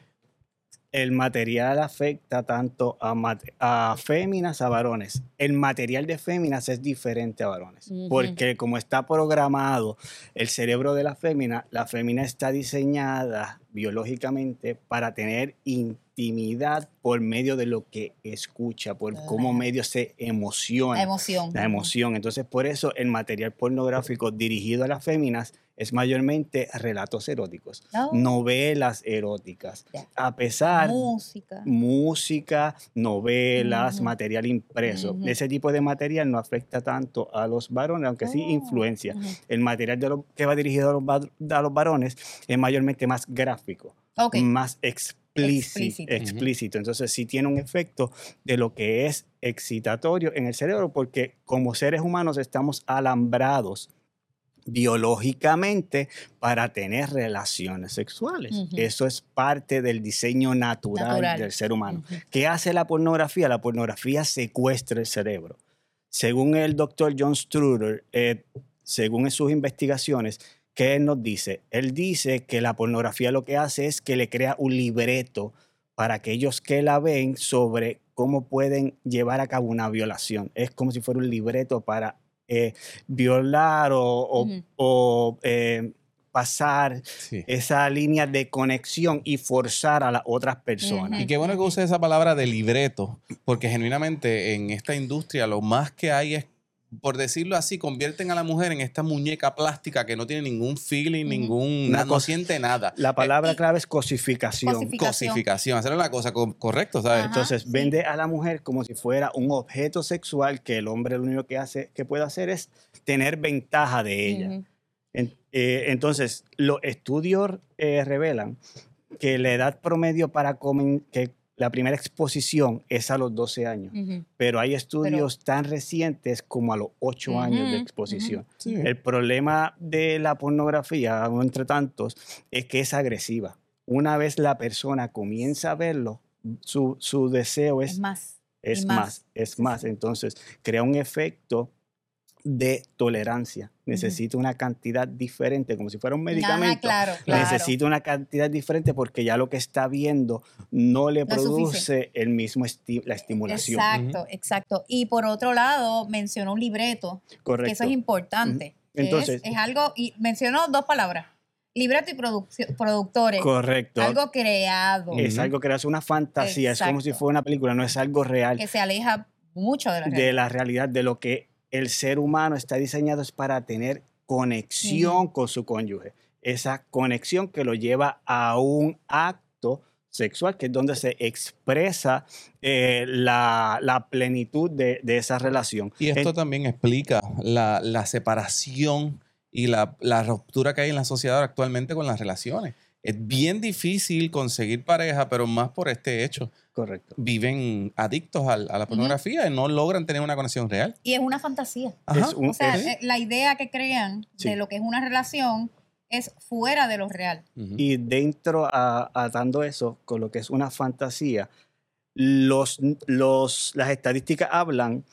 el material afecta tanto a, mate- a féminas, a varones. El material de féminas es diferente a varones, Ujú. porque como está programado el cerebro de la fémina, la fémina está diseñada biológicamente para tener intimidad por medio de lo que escucha, por cómo Claro. medio se emociona. La emoción. La emoción. Entonces, por eso el material pornográfico dirigido a las féminas es mayormente relatos eróticos, Oh. novelas eróticas. Ya. A pesar Música. música, novelas, Ujú. material impreso. Ujú. Ese tipo de material no afecta tanto a los varones, aunque sí Oh. influencia. Ujú. El material de lo- que va dirigido a los, va- a los varones es mayormente más gráfico, Ok. más explícito, Explícito. explícito. Entonces sí tiene un efecto de lo que es excitatorio en el cerebro, porque como seres humanos estamos alambrados biológicamente para tener relaciones sexuales. Ujú. Eso es parte del diseño natural, Natural. del ser humano. Ujú. ¿Qué hace la pornografía? La pornografía secuestra el cerebro. Según el doctor John Struder, eh, según sus investigaciones, ¿qué él nos dice? Él dice que la pornografía lo que hace es que le crea un libreto para aquellos que la ven sobre cómo pueden llevar a cabo una violación. Es como si fuera un libreto para eh, violar o, o- Ujú. o, eh, pasar Sí. esa línea de conexión y forzar a las otras personas. Y qué bueno que use esa palabra de libreto, porque genuinamente en esta industria lo más que hay es, por decirlo así, convierten a la mujer en esta muñeca plástica que no tiene ningún feeling, Ujú. ningún, Una na- no cosa- siente nada. La palabra y- clave es cosificación. Cosific- Cosificación, hacerle la cosa co- correcto, ¿sabes? Ajá. Entonces sí. vende a la mujer como si fuera un objeto sexual que el hombre lo único que hace, que puede hacer es tener ventaja de ella. Ujú. En- eh, entonces, los estudios eh, revelan que la edad promedio para comen- que la primera exposición es a los doce años, Ujú. pero hay estudios tan recientes como a los ocho años de Ujú, exposición. Sí. El problema de la pornografía, entre tantos, es que es agresiva. Una vez la persona comienza a verlo, su, su deseo Es es más. Es más. más, es más. Entonces, crea un efecto de tolerancia. Necesita una cantidad diferente, como si fuera un medicamento. Ah, claro, claro. Necesita una cantidad diferente porque ya lo que está viendo no le No es produce el mismo esti- la estimulación. Exacto, exacto. Y por otro lado, mencionó un libreto, Correcto. que eso es importante. Ujú. que Entonces- es, es algo, y mencionó dos palabras, libreto y produccio- productores. Correcto. Algo creado, Es algo que es una fantasía, es como si Exacto. fuera una película, no es algo real. que se aleja mucho de la de realidad. la realidad, de lo que el ser humano está diseñado es para tener conexión con su cónyuge. Esa conexión que lo lleva a un acto sexual, que es donde se expresa eh, la, la plenitud de, de esa relación. Y esto En- también explica la, la separación y la, la ruptura que hay en la sociedad actualmente con las relaciones. Es bien difícil conseguir pareja, pero más por este hecho. Correcto. Viven adictos al- a, la pornografía y no logran tener una conexión real. Y es una fantasía. Ajá. Es un- O sea, es- eh, la idea que crean Sí. de lo que es una relación es fuera de lo real. Ujú. Y dentro, a- atando eso con lo que es una fantasía, los, los, las estadísticas hablan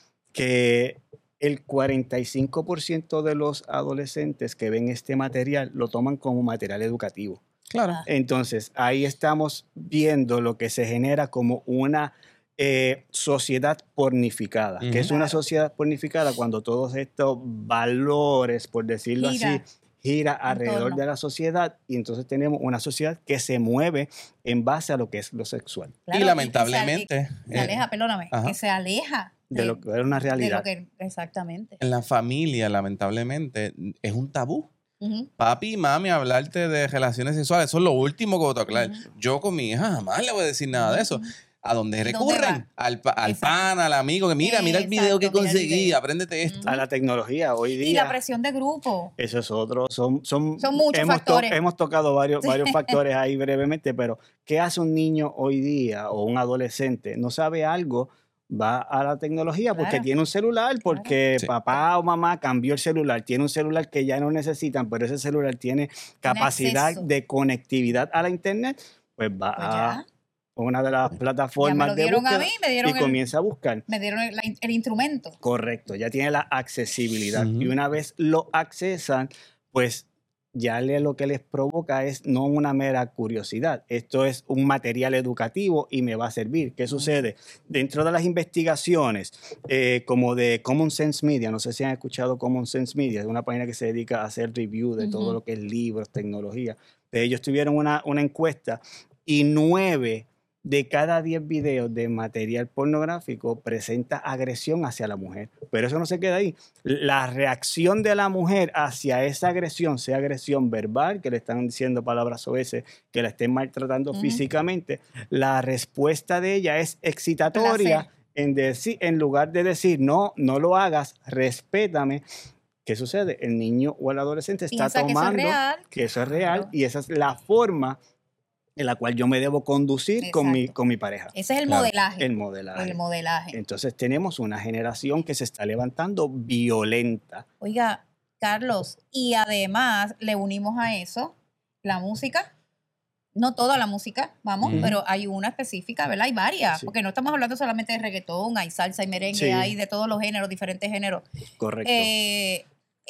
que el cuarenta y cinco por ciento de los adolescentes que ven este material lo toman como material educativo. Claro. Ah. Entonces, ahí estamos viendo lo que se genera como una eh, sociedad pornificada, Ujú. que es una Claro. sociedad pornificada cuando todos estos valores, por decirlo Gira. así, gira alrededor torno. de la sociedad y entonces tenemos una sociedad que se mueve en base a lo que es lo sexual, Claro, y que lamentablemente, se, se eh, aleja, perdóname, ajá. que se aleja de lo que es una de realidad. lo que exactamente. en la familia, lamentablemente, es un tabú. Ujú. Papi y mami, hablarte de relaciones sexuales, eso es lo último que voy a tocar. Ujú. Yo con mi hija jamás le voy a decir nada de eso. ¿A dónde ¿Dónde recurren? va? Al, pa- al Exacto. pan, al amigo, que mira, mira el video que Exacto, mira el conseguí, video. apréndete esto. Ujú. A la tecnología hoy día. Y la presión de grupo. Eso es otro, son, son, Son muchos hemos to- factores. hemos tocado varios, Sí. varios factores ahí brevemente, pero ¿qué hace un niño hoy día o un adolescente? No sabe algo, va a la tecnología porque Claro. tiene un celular, porque Sí. papá o mamá cambió el celular, tiene un celular que ya no necesitan, pero ese celular tiene capacidad acceso. de conectividad a la internet, pues va Pues a ya. una de las plataformas lo de dieron a búsqueda mí, me dieron y el- comienza a buscar. Me dieron el, la- el instrumento. Correcto, ya tiene la accesibilidad. Ujú. Y una vez lo accesan, pues ya le, lo que les provoca es no una mera curiosidad. Esto es un material educativo y me va a servir. ¿Qué sucede? Dentro de las investigaciones, eh, como de Common Sense Media, no sé si han escuchado Common Sense Media, es una página que se dedica a hacer review de todo Ujú. lo que es libros, tecnología. Ellos tuvieron una, una encuesta y nueve de cada diez videos de material pornográfico presenta agresión hacia la mujer. Pero eso no se queda ahí. La reacción de la mujer hacia esa agresión, sea agresión verbal, que le están diciendo palabras soeces, que la estén maltratando Ujú. físicamente, la respuesta de ella es excitatoria Placer. en, decir, en lugar de decir, no, no lo hagas, respétame. ¿Qué sucede? El niño o el adolescente está Piensa que eso es tomando real. que eso es real Claro. y esa es la forma en la cual yo me debo conducir con mi, Exacto. con mi pareja. Ese es el Claro. modelaje. El modelaje. El modelaje. Entonces tenemos una generación que se está levantando violenta. Oiga, Carlos, y además le unimos a eso la música. No toda la música, vamos, Ujú. pero hay una específica, ¿verdad? Hay varias, Sí. porque no estamos hablando solamente de reggaetón, hay salsa, hay merengue, Sí. hay de todos los géneros, diferentes géneros. Correcto. Eh,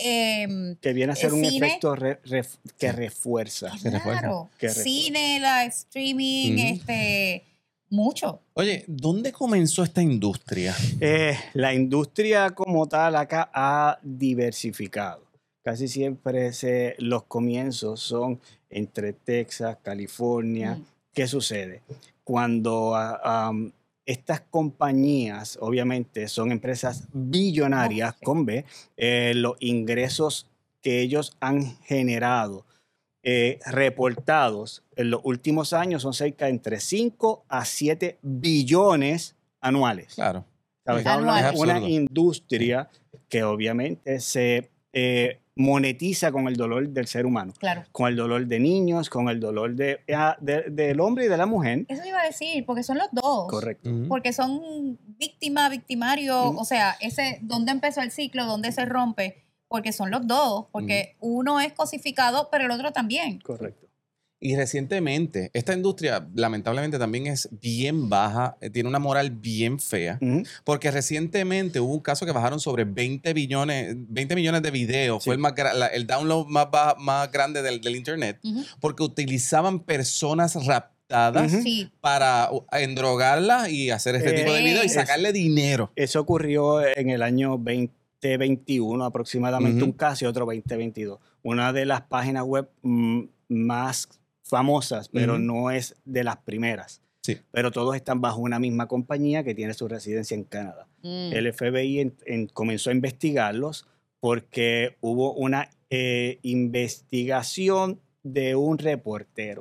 em, que viene a ser el un cine. efecto re- ref- que refuerza. Que refuerza. claro, Que refuerza. cine, la streaming, Ujú. este, mucho. Oye, ¿dónde comenzó esta industria? Eh, la industria como tal acá ha diversificado. Casi siempre se, los comienzos son entre Texas, California. Mm. ¿Qué sucede? Cuando ah, am, estas compañías, obviamente, son empresas billonarias, Oh, sí. con B, eh, los ingresos que ellos han generado, eh, reportados en los últimos años son cerca de entre cinco a siete billones anuales. Claro. ¿Sabes? Es Estamos hablando de una absurdo. industria que obviamente se eh, monetiza con el dolor del ser humano, Claro. con el dolor de niños, con el dolor de, ah, de- del hombre y de la mujer. Eso iba a decir, porque son los dos. Correcto. Ujú. Porque son víctima, victimario, Ujú. o sea, ese dónde empezó el ciclo, dónde se rompe, porque son los dos, porque uno es cosificado, pero el otro también. Correcto. Y recientemente, esta industria lamentablemente también es bien baja, eh, tiene una moral bien fea, Ujú. porque recientemente hubo un caso que bajaron sobre veinte billones, veinte millones de videos, Sí. fue el, más, gra- la- el download más, baja- más grande del, del internet, Ujú. porque utilizaban personas raptadas Ujú. Sí. para uh, endrogarlas y hacer este Eh, tipo de videos y es- sacarle dinero. Eso ocurrió en el año veinte veintiuno aproximadamente, Ujú. un caso y otro veinte veintidós. Una de las páginas web mm, más famosas, pero Ujú. no es de las primeras. Sí. Pero todos están bajo una misma compañía que tiene su residencia en Canadá. Mm. El F B I en- en- comenzó a investigarlos porque hubo una eh, investigación de un reportero.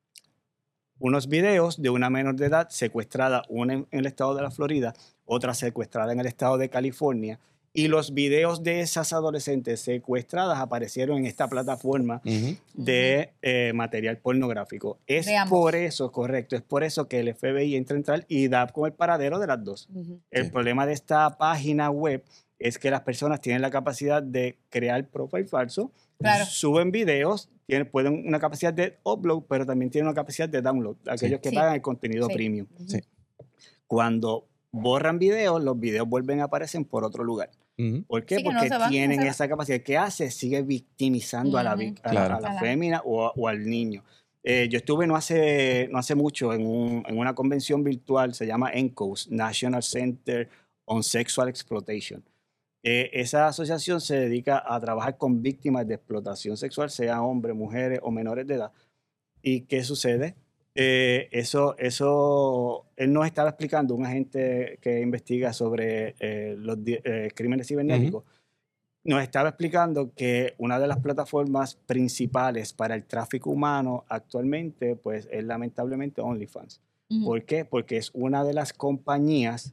Unos videos de una menor de edad secuestrada, una en, en el estado de la Florida, otra secuestrada en el estado de California, y los videos de esas adolescentes secuestradas aparecieron en esta plataforma Ujú. de eh, material pornográfico. Es De ambos. por eso, correcto, es por eso que el F B I entra a entrar y da con el paradero de las dos. Ujú. El Sí. problema de esta página web es que las personas tienen la capacidad de crear profile falso, Claro. suben videos, tienen, pueden una capacidad de upload, pero también tienen una capacidad de download, aquellos que Sí. pagan el contenido Sí. premium. Ujú. Sí. Cuando borran videos, los videos vuelven a aparecer por otro lugar. Ujú. ¿Por qué? Sí, que no Porque se va, no tienen se va. esa capacidad. ¿Qué hace? Sigue victimizando a la, vi- Ujú. a la- Claro. a la A la- fémina o, a- o al niño. Eh, yo estuve no hace, no hace mucho en, un- en una convención virtual, se llama N C O S, National Center on Sexual Exploitation. Eh, esa asociación se dedica a trabajar con víctimas de explotación sexual, sean hombres, mujeres o menores de edad. ¿Y qué sucede? Eh, eso, eso, él nos estaba explicando, un agente que investiga sobre eh, los di- eh, crímenes cibernéticos, nos estaba explicando que una de las plataformas principales para el tráfico humano actualmente, pues es lamentablemente OnlyFans. Ujú. ¿Por qué? Porque es una de las compañías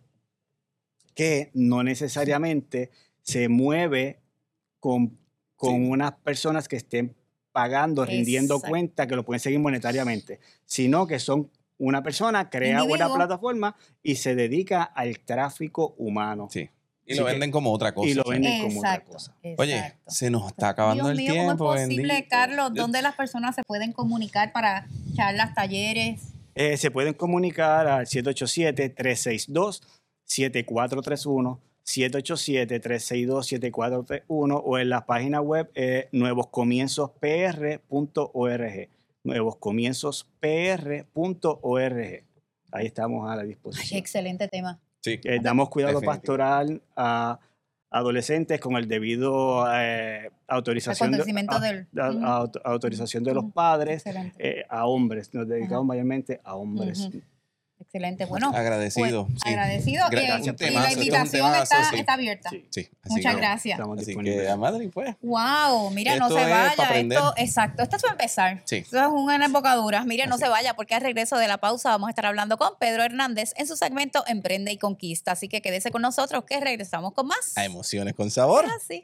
que no necesariamente se mueve con, con Sí. unas personas que estén pagando, rindiendo Exacto. cuenta, que lo pueden seguir monetariamente, sino que son una persona, crea una Individuo. plataforma y se dedica al tráfico humano. Sí. Y Así lo que- venden como otra cosa. y lo o sea. venden como otra Exacto, cosa. Oye, exacto. se nos está acabando Dios el mío, tiempo. ¿cómo es posible, bendito. Carlos? Yo- ¿Dónde las personas se pueden comunicar para charlas, talleres? Eh, se pueden comunicar al siete ocho siete, tres seis dos, siete cuatro tres uno, siete ocho siete, tres seis dos, siete cuatro tres uno o en la página web eh, nuevos comienzos p r punto org. nuevos comienzos p r punto org. Ahí estamos a la Ay, disposición. excelente tema. Sí. Eh, damos cuidado Definitivo. pastoral a adolescentes con el debido eh, autorización, de, consentimiento a- del- a- Ujú. auto- autorización de los Ujú. padres Excelente. eh, a hombres. Nos dedicamos Ajá. mayormente a hombres. Ujú. Excelente. Bueno, Agradecido. pues, sí. agradecido. Gra- y- un y, temazo, la esto es un invitación temazo, está, sí. está abierta. Sí. Sí, así Muchas que- gracias. Estamos Así disponibles. que a madre, pues. Wow, mira, no Esto se es pa' vaya. aprender. Esto, exacto, esto es para empezar. Sí. Esto es una embocadura. Mire, no Así. se vaya, porque al regreso de la pausa vamos a estar hablando con Pedro Hernández en su segmento Emprende y Conquista. Así que quédese con nosotros, que regresamos con más. A emociones con sabor. Ah, sí.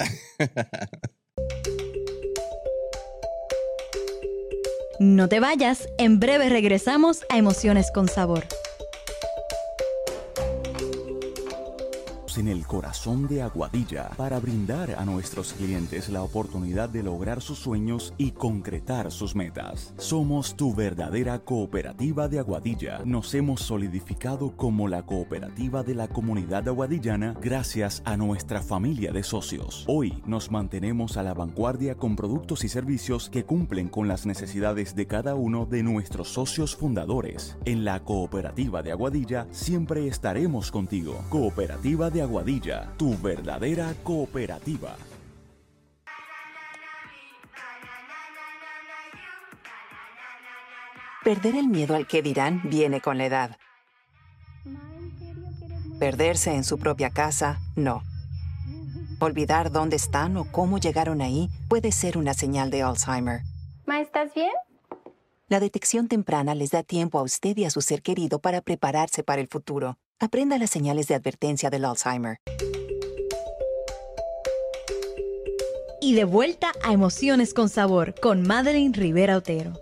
No te vayas, en breve regresamos a Emociones con Sabor. En el corazón de Aguadilla para brindar a nuestros clientes la oportunidad de lograr sus sueños y concretar sus metas. Somos tu verdadera cooperativa de Aguadilla. Nos hemos solidificado como la cooperativa de la comunidad aguadillana gracias a nuestra familia de socios. Hoy nos mantenemos a la vanguardia con productos y servicios que cumplen con las necesidades de cada uno de nuestros socios fundadores. En la cooperativa de Aguadilla siempre estaremos contigo. Cooperativa de Aguadilla, tu verdadera cooperativa. Perder el miedo al que dirán viene con la edad. Perderse en su propia casa, no. Olvidar dónde están o cómo llegaron ahí puede ser una señal de Alzheimer. Ma, ¿estás bien? La detección temprana les da tiempo a usted y a su ser querido para prepararse para el futuro. Aprenda las señales de advertencia del Alzheimer. Y de vuelta a Emociones con Sabor con Madeline Rivera Otero.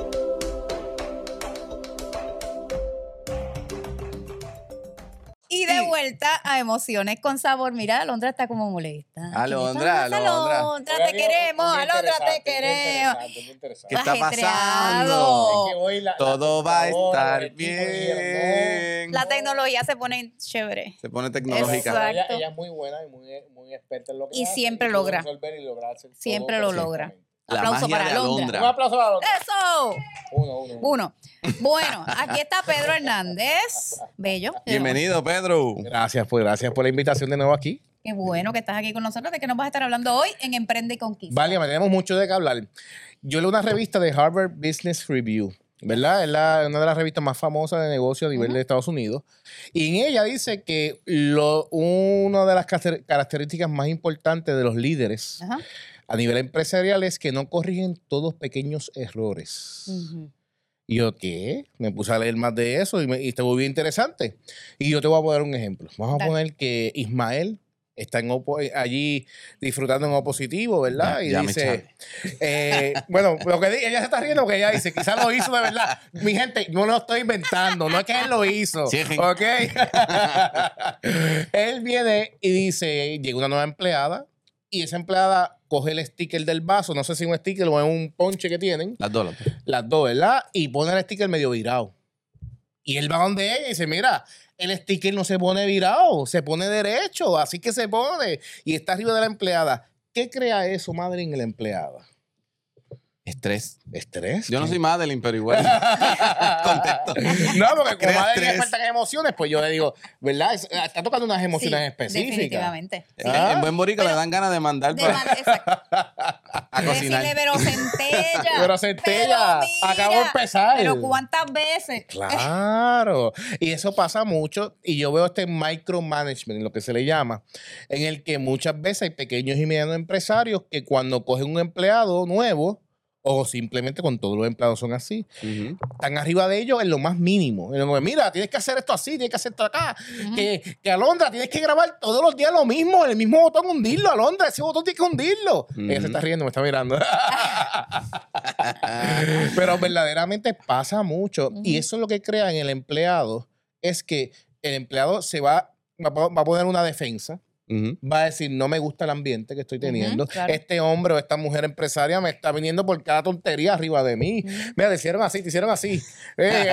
Y de de vuelta a Emociones con Sabor. Mira, Alondra está como molesta. Alondra, ¿Qué le pasa, Alondra. Alondra, te queremos, Alondra, te queremos. ¿Qué está Ajetreado. pasando? Todo va a estar bien. La tecnología se pone chévere. Se pone tecnológica. Exacto. Ella, ella es muy buena y muy, muy experta en lo que Y hace, siempre puede logra. resolver y lograr hacer todo Siempre lo logra. perfectamente. La Aplauso magia para de Alondra. Alondra. Un aplauso para Alondra. ¡Eso! Uno, uno. Uno. Bueno, aquí está Pedro Hernández. Bello. Bienvenido, Pedro. Gracias, pues gracias por la invitación de nuevo aquí. Qué bueno que estás aquí con nosotros. ¿De qué nos vas a estar hablando hoy en Emprende y Conquista? Vale, tenemos mucho de qué hablar. Yo leo una revista de Harvard Business Review, ¿verdad? Es la- una de las revistas más famosas de negocio a nivel de Estados Unidos. Y en ella dice que lo, una de las caracter- características más importantes de los líderes Ajá. a nivel empresarial es que no corrigen todos pequeños errores. Ujú. Y yo, ¿qué? Me puse a leer más de eso y, me, y estuvo bien interesante. Y yo te voy a poner un ejemplo. Vamos Dale. a poner que Ismael está en opo- allí disfrutando en opositivo, ¿verdad? Ya- y ya me dice, eh, bueno, lo que di- ella se está riendo porque ella dice, quizás lo hizo de verdad. Mi gente, no lo estoy inventando, no es que él lo hizo, Sí. ¿ok? Él viene y dice, llega una nueva empleada y esa empleada coge el sticker del vaso, no sé si un sticker o es un ponche que tienen, Las dos. las dos, ¿verdad? Y pone el sticker medio virado. Y él va donde ella y dice, mira, el sticker no se pone virado, se pone derecho, así que se pone. Y está arriba de la empleada. ¿Qué crea eso, madre, en la empleada? Estrés. ¿Estrés? Yo no ¿Qué? soy Madeline, pero igual. Contesto. No, porque como Crea madre es estrés. experta en emociones, pues yo le digo, ¿verdad? Es- Está tocando unas emociones Sí, específicas. definitivamente. Sí. Ah. En buen boricua le Pero- dan ganas de mandar De para, man- exacto. a cocinar. Decirle, pero centella. Pero centella, Pero mira, acabo de empezar. Pero ¿cuántas veces? Claro. Y eso pasa mucho. Y yo veo este micromanagement, lo que se le llama, en el que muchas veces hay pequeños y medianos empresarios que cuando cogen un empleado nuevo, o simplemente con todos los empleados son así, Ujú. están arriba de ellos en lo más mínimo. En lo que, mira, tienes que hacer esto así, tienes que hacer esto acá. que, que Alondra, tienes que grabar todos los días lo mismo, el mismo botón, hundirlo, Alondra, ese botón tienes que hundirlo. Ella se está riendo, me está mirando. Pero verdaderamente pasa mucho. Y eso es lo que crea en el empleado, es que el empleado se va, va a- va a poner una defensa. Ujú. Va a decir, no me gusta el ambiente que estoy teniendo. claro. Este hombre o esta mujer empresaria me está viniendo por cada tontería arriba de mí. Mira, te hicieron así, te hicieron así. Eh,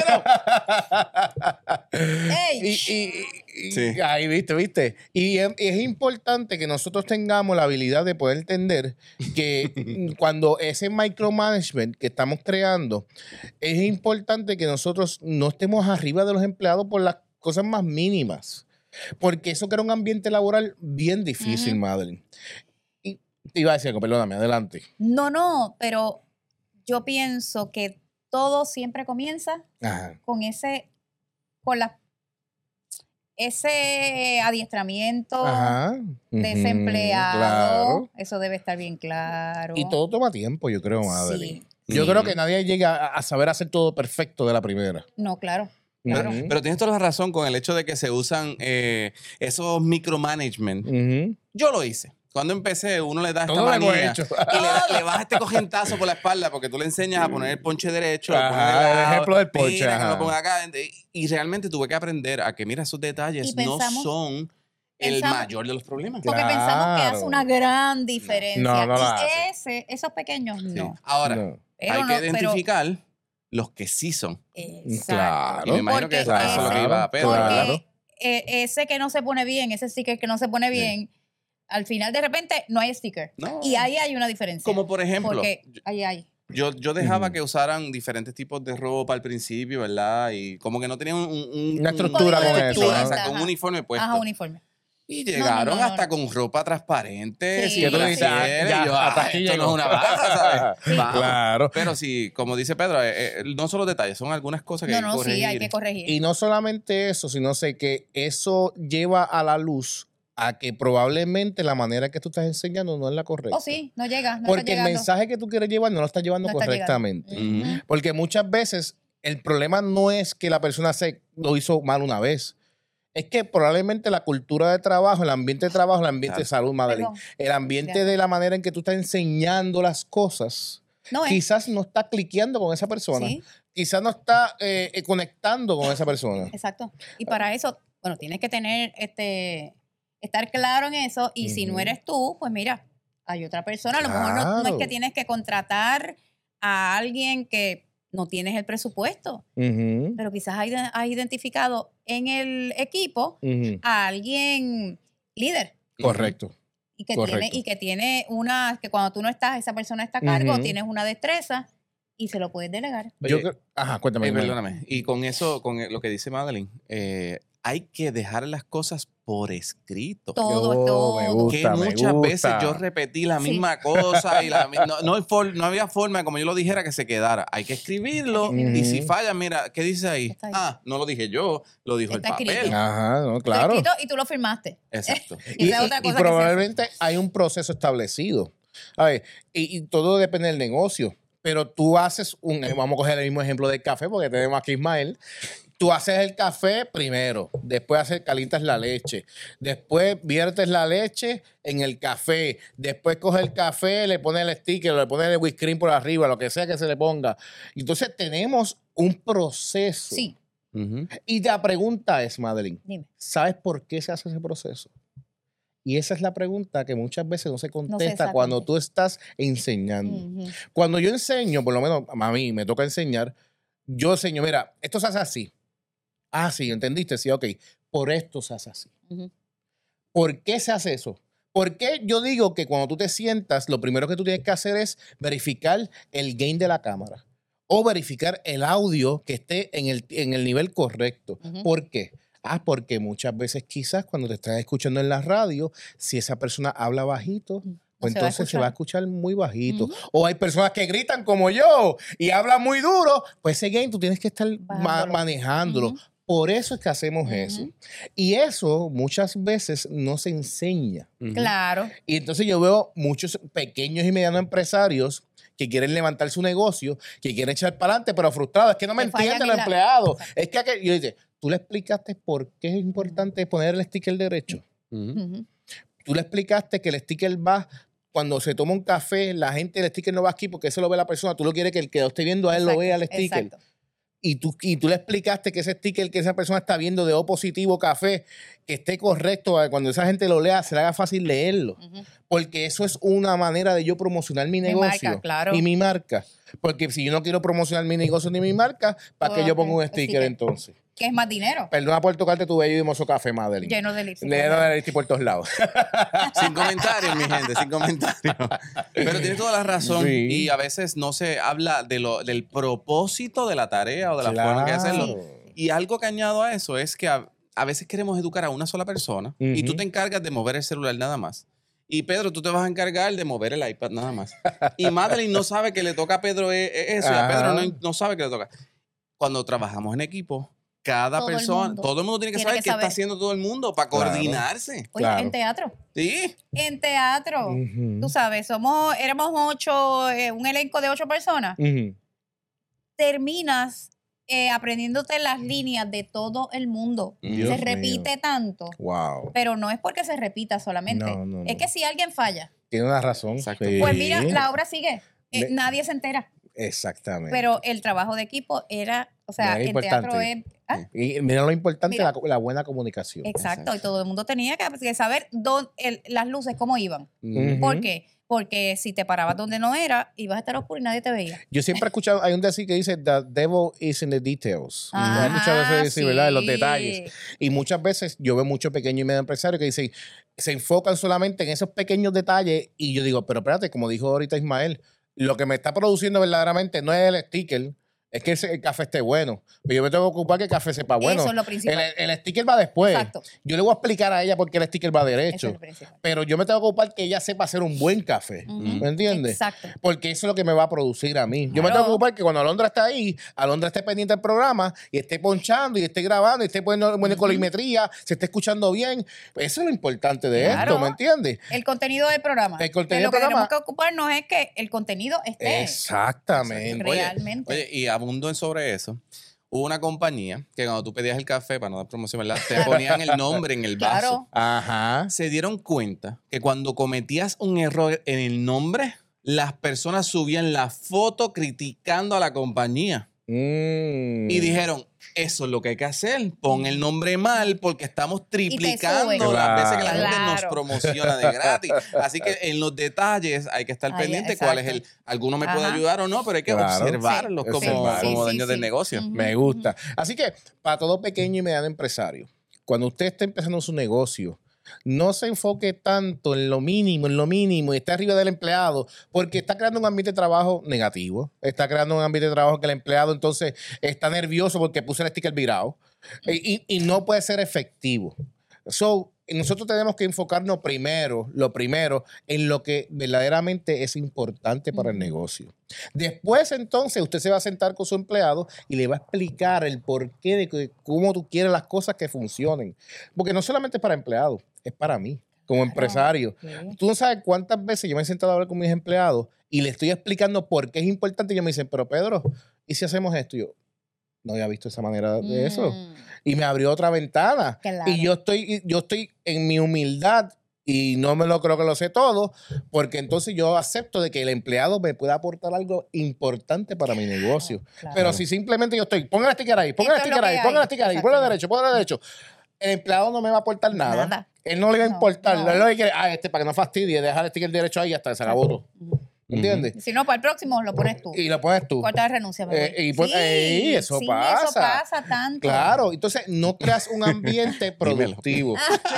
¡Ey! y, y- y- Sí. Ahí, viste, viste. Y es, es importante que nosotros tengamos la habilidad de poder entender que cuando ese micromanagement que estamos creando, es importante que nosotros no estemos arriba de los empleados por las cosas más mínimas. Porque eso crea un ambiente laboral bien difícil, Ujú. Madeline. Y te iba a decir algo, perdóname, adelante. No, no, pero yo pienso que todo siempre comienza Ajá. con ese, con la, ese adiestramiento Ajá. de ese Ujú, empleado. claro. Eso debe estar bien claro. Y todo toma tiempo, yo creo, Madeline. Sí. Yo Ujú. creo que nadie llega a, a saber hacer todo perfecto de la primera. No, claro. Claro. Ujú. Pero tienes toda la razón con el hecho de que se usan eh, esos micromanagement. Ujú. Yo lo hice. Cuando empecé, uno le da esta Todo lo hemos manía hecho. y le, da- le bajas este cojentazo por la espalda porque tú le enseñas a poner el ponche derecho. a Ajá, poner el lado, ejemplo del ponche, mira, que ajá. lo ponga acá. Y realmente tuve que aprender a que, mira, esos detalles Y pensamos- no son el pensamos- mayor de los problemas. Porque pensamos que Claro. hace una gran diferencia. No, no la y hace. ese, esos pequeños Sí. no. Ahora, No. Pero hay no, que pero- identificar los que sí son. Exacto. Claro. Y me imagino Porque que eso es lo que ese- iba a Pedro. Porque Claro. eh, ese que no se pone bien, ese sticker que no se pone bien, al final de repente no hay sticker. No. Y ahí hay una diferencia. Como por ejemplo, Porque ahí hay. Yo, yo dejaba Ujú. que usaran diferentes tipos de ropa al principio, ¿verdad? Y como que no tenían un, un- Una un- estructura una con eso, estructura, ajá. exacto, un Ajá. uniforme puesto. Ajá, uniforme. Y No, llegaron no, no, no, hasta no. con ropa transparente, Sí. sin Que tú dices, ah, brasier, ya, y yo, hasta ah, aquí esto no llegó. es una baja, ¿sabes? Sí. Vamos. Claro. Pero sí, como dice Pedro, eh, eh, no solo detalles, son algunas cosas que No, hay que no, corregir. sí, hay que corregir. Y no solamente eso, sino sé que eso lleva a la luz a que probablemente la manera que tú estás enseñando no es la correcta. Oh, sí, no llega. No Porque está el llegando. mensaje que tú quieres llevar no lo estás llevando No está correctamente. llegando. Ujú. Porque muchas veces el problema no es que la persona se lo hizo mal una vez. Es que probablemente la cultura de trabajo, el ambiente de trabajo, el ambiente de salud, Madeline, Perdón. el ambiente Gracias. de la manera en que tú estás enseñando las cosas, No es. quizás no está cliqueando con esa persona. Sí, Quizás no está eh, eh, conectando con esa persona. exacto. Y para eso bueno, tienes que tener, este, estar claro en eso. Y uh-huh. si no eres tú, pues mira, hay otra persona. A lo claro. mejor no, no es que tienes que contratar a alguien que no tienes el presupuesto, uh-huh. pero quizás has, has identificado en el equipo uh-huh. a alguien líder. Correcto. Y que, tiene, y que tiene una, que cuando tú no estás, esa persona está a cargo, uh-huh. tienes una destreza y se lo puedes delegar. Oye, Yo, ajá, cuéntame. Eh, perdóname. Y con eso, con lo que dice Madeline, eh, hay que dejar las cosas por escrito. Todo, oh, todo. Me gusta, que muchas me gusta. veces yo repetí la sí. misma cosa y la, no, no, hay for, no había forma, como yo lo dijera, que se quedara. Hay que escribirlo uh-huh. y si falla, mira, ¿qué dice ahí? ahí? Ah, no lo dije yo, lo dijo Está el papel. Escrito. Ajá, no, claro. Está escrito y tú lo firmaste. Exacto. y, y, otra cosa y probablemente hay un proceso establecido. A ver, y, y todo depende del negocio. Pero tú haces un, vamos a coger el mismo ejemplo del café, porque tenemos aquí a Ismael. Tú haces el café primero, después haces, calientas la leche, después viertes la leche en el café, después coges el café, le pones el sticker, le pones el whipped cream por arriba, lo que sea que se le ponga. Entonces tenemos un proceso. Sí. Uh-huh. Y la pregunta es, Madeline, Dime. ¿sabes por qué se hace ese proceso? Y esa es la pregunta que muchas veces no se contesta no sé cuando tú estás enseñando. Uh-huh. Cuando yo enseño, por lo menos a mí me toca enseñar, yo enseño, mira, esto se hace así. Ah, sí, ¿entendiste? Sí, ok. Por esto se hace así. Uh-huh. ¿Por qué se hace eso? ¿Por qué yo digo que cuando tú te sientas, lo primero que tú tienes que hacer es verificar el gain de la cámara o verificar el audio que esté en el, en el nivel correcto? Uh-huh. ¿Por qué? Ah, porque muchas veces quizás cuando te estás escuchando en la radio, si esa persona habla bajito, pues no entonces se va a escuchar muy bajito. Uh-huh. O hay personas que gritan como yo y hablan muy duro, pues ese gain tú tienes que estar ma- manejándolo. Uh-huh. Por eso es que hacemos uh-huh. eso. Y eso muchas veces no se enseña. Uh-huh. Claro. Y entonces yo veo muchos pequeños y medianos empresarios que quieren levantar su negocio, que quieren echar para adelante, pero frustrados. Es que no me entienden los empleados. Es que aquel, yo dice, ¿tú le explicaste por qué es importante poner el sticker derecho? Uh-huh. Uh-huh. Tú le explicaste que el sticker va... Cuando se toma un café, la gente, el sticker no va aquí porque eso lo ve la persona. Tú lo quieres que el que lo esté viendo a él exacto, lo vea el sticker. Exacto. Y tú, y tú le explicaste que ese sticker que esa persona está viendo de O positivo café, que esté correcto, cuando esa gente lo lea, se le haga fácil leerlo. Uh-huh. Porque eso es una manera de yo promocionar mi negocio mi marca, claro. y mi marca. Porque si yo no quiero promocionar mi negocio ni mi marca, ¿para oh, qué yo pongo un sticker, sticker entonces? Que es más dinero. Perdona por tocarte tu bello y hermoso café, Madeline. Lleno de lipstick. Lleno de lipstick por todos lados. Sin comentarios, mi gente, sin comentarios. Pero tienes toda la razón. Sí. Y a veces no se habla de lo, del propósito de la tarea o de la claro. forma que hacerlo. Y algo que añado a eso es que a, a veces queremos educar a una sola persona uh-huh. y tú te encargas de mover el celular nada más. Y Pedro, tú te vas a encargar de mover el iPad nada más. Y Madeline no sabe que le toca a Pedro eso. Ajá. Y a Pedro no, no sabe que le toca. Cuando trabajamos en equipo, cada todo persona, el todo el mundo tiene que tiene saber que qué saber. Está haciendo todo el mundo para claro. coordinarse. Oye, claro. en teatro. Sí. En teatro. Uh-huh. Tú sabes, somos, éramos ocho, eh, un elenco de ocho personas. Uh-huh. Terminas eh, aprendiéndote las líneas de todo el mundo. Dios se repite mío. Tanto. Wow. Pero no es porque se repita solamente. No, no, no. Es que si alguien falla. Tiene una razón. Exacto. Sí. Pues mira, la obra sigue. Eh, Le... Nadie se entera. Exactamente. Pero el trabajo de equipo era, o sea, en teatro es... ¿ah? Y mira lo importante, mira, la, la buena comunicación. Exacto, exacto, y todo el mundo tenía que, que saber dónde, el, las luces cómo iban. Uh-huh. ¿Por qué? Porque si te parabas donde no era, ibas a estar oscuro y nadie te veía. Yo siempre he escuchado, hay un decir que dice, the devil is in the details. Ah, muchas veces decir, sí. ¿verdad? En los detalles. Y muchas veces yo veo muchos pequeños y medios empresarios que dicen, se enfocan solamente en esos pequeños detalles. Y yo digo, pero espérate, como dijo ahorita Ismael, lo que me está produciendo verdaderamente no es el sticker, es que el café esté bueno. Pero yo me tengo que ocupar que el café sepa bueno. Eso es lo principal. El, el sticker va después. Exacto. Yo le voy a explicar a ella por qué el sticker va derecho. Eso es lo pero yo me tengo que ocupar que ella sepa hacer un buen café. Uh-huh. ¿Me entiendes? Exacto. Porque eso es lo que me va a producir a mí. Claro. Yo me tengo que ocupar que cuando Alondra está ahí, Alondra esté pendiente del programa y esté ponchando y esté grabando y esté poniendo buena uh-huh. colimetría, se esté escuchando bien. Eso es lo importante de claro. esto, ¿me entiendes? El contenido del programa. El contenido que del programa. Lo que tenemos que ocuparnos es que el contenido esté. Exactamente. Realmente. Oye, oye, y abundo en sobre eso. Hubo una compañía que cuando tú pedías el café, para no dar promoción, ¿verdad? Te ponían el nombre en el vaso. Claro. Ajá. Se dieron cuenta que cuando cometías un error en el nombre, las personas subían la foto criticando a la compañía. Mm. Y dijeron, eso es lo que hay que hacer. Pon el nombre mal porque estamos triplicando suben. las veces que la Claro. gente nos promociona de gratis. Así que en los detalles hay que estar Ay, pendiente exacto. cuál es el... Alguno me puede Ajá. ayudar o no, pero hay que Claro. observarlos Sí, como, observarlos. como Sí, sí, dueños sí. del negocio. Ujú. Me gusta. Así que, para todo pequeño y mediano empresario, cuando usted esté empezando su negocio, no se enfoque tanto en lo mínimo, en lo mínimo, y esté arriba del empleado, porque está creando un ambiente de trabajo negativo. Está creando un ambiente de trabajo que el empleado entonces está nervioso porque puso el sticker virado y, y no puede ser efectivo. So, nosotros tenemos que enfocarnos primero, lo primero, en lo que verdaderamente es importante para el negocio. Después, entonces, usted se va a sentar con su empleado y le va a explicar el porqué de que, cómo tú quieres las cosas que funcionen. Porque no solamente es para empleados, es para mí, como empresario. Sí. Tú no sabes cuántas veces yo me he sentado a hablar con mis empleados y le estoy explicando por qué es importante y ellos me dicen, pero Pedro, ¿y si hacemos esto? Y yo, no había visto esa manera de eso. Mm. Y me abrió otra ventana. Claro. Y yo estoy, yo estoy en mi humildad y no me lo creo que lo sé todo, porque entonces yo acepto de que el empleado me pueda aportar algo importante para mi negocio. Claro. Pero si simplemente yo estoy, ponga el sticker ahí, ponga el Esto es sticker lo ahí, que ponga el hay. sticker ahí, Exacto. ponga derecho, ponga derecho. El empleado no me va a aportar nada. Nada. Él no le va a No, importar. no. Él lo que quiere, ah, este, para que no fastidie, dejar el sticker derecho ahí y hasta se acabó todo. ¿Entiendes? Si no, para el próximo lo pones tú. Y lo pones tú. Corta de renuncia. me Eh, voy. y pon- ey, eso sí, pasa. eso pasa tanto. Claro, entonces no creas un ambiente productivo.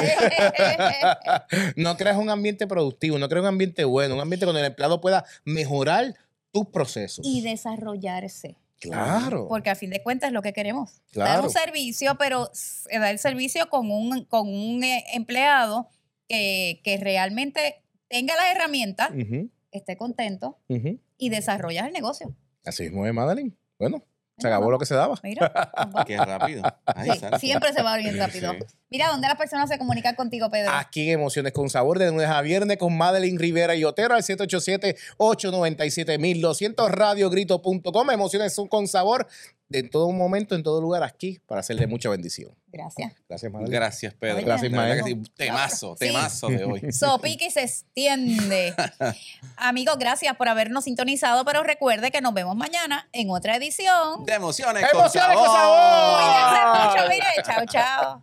No creas un ambiente productivo, no creas un ambiente bueno, un ambiente donde el empleado pueda mejorar tus procesos. Y desarrollarse. Claro. Porque a fin de cuentas es lo que queremos. Claro. Dar un servicio, pero s- dar el servicio con un, con un eh, empleado que, que realmente tenga las herramientas, Ujú, esté contento ujú. y desarrollas el negocio. Así mismo es, Madeline. Bueno, se Venga, acabó vamos. lo que se daba. Mira, nos vamos. Qué rápido. Ay, Sí, santo. siempre se va bien rápido. Sí. Mira, ¿dónde las personas se comunican contigo, Pedro? Aquí en Emociones con Sabor, de lunes a viernes con Madeline Rivera y Otero al siete ocho siete, ocho nueve siete, dos mil doscientos, radiogrito punto com. Emociones con Sabor, de en todo momento, en todo lugar, aquí, para hacerle mucha bendición. Gracias. Gracias, Madeline. Gracias, Pedro. Oye. Gracias, De verdad maestro. que sí, temazo, Sí. temazo de hoy. Sopique y se extiende. Amigos, gracias por habernos sintonizado, pero recuerde que nos vemos mañana en otra edición. De emociones, ¡Emociones con con sabor! Cuídense mucho, mire. Chao, chao.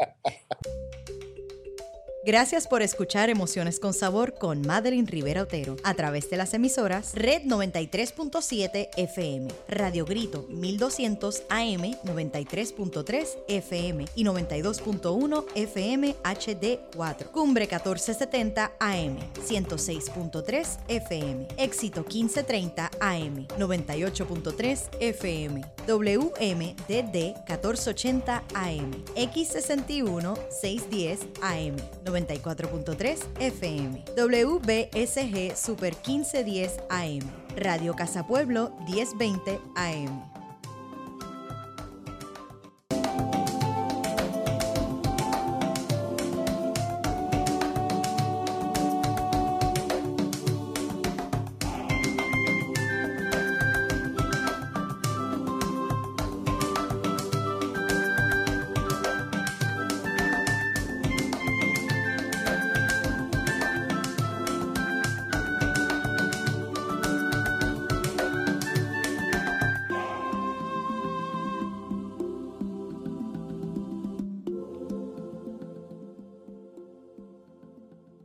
Gracias por escuchar Emociones con Sabor con Madeline Rivera Otero a través de las emisoras Red noventa y tres punto siete F M, Radio Grito mil doscientos A M noventa y tres punto tres F M y noventa y dos punto uno F M H D cuatro, Cumbre catorce setenta A M ciento seis punto tres F M, Éxito quince treinta A M noventa y ocho punto tres F M, W M D D catorce ochenta A M, X sesenta y uno seiscientos diez A M noventa y cuatro punto tres F M, W B S G Super quince diez A M, Radio Casa Pueblo diez veinte A M.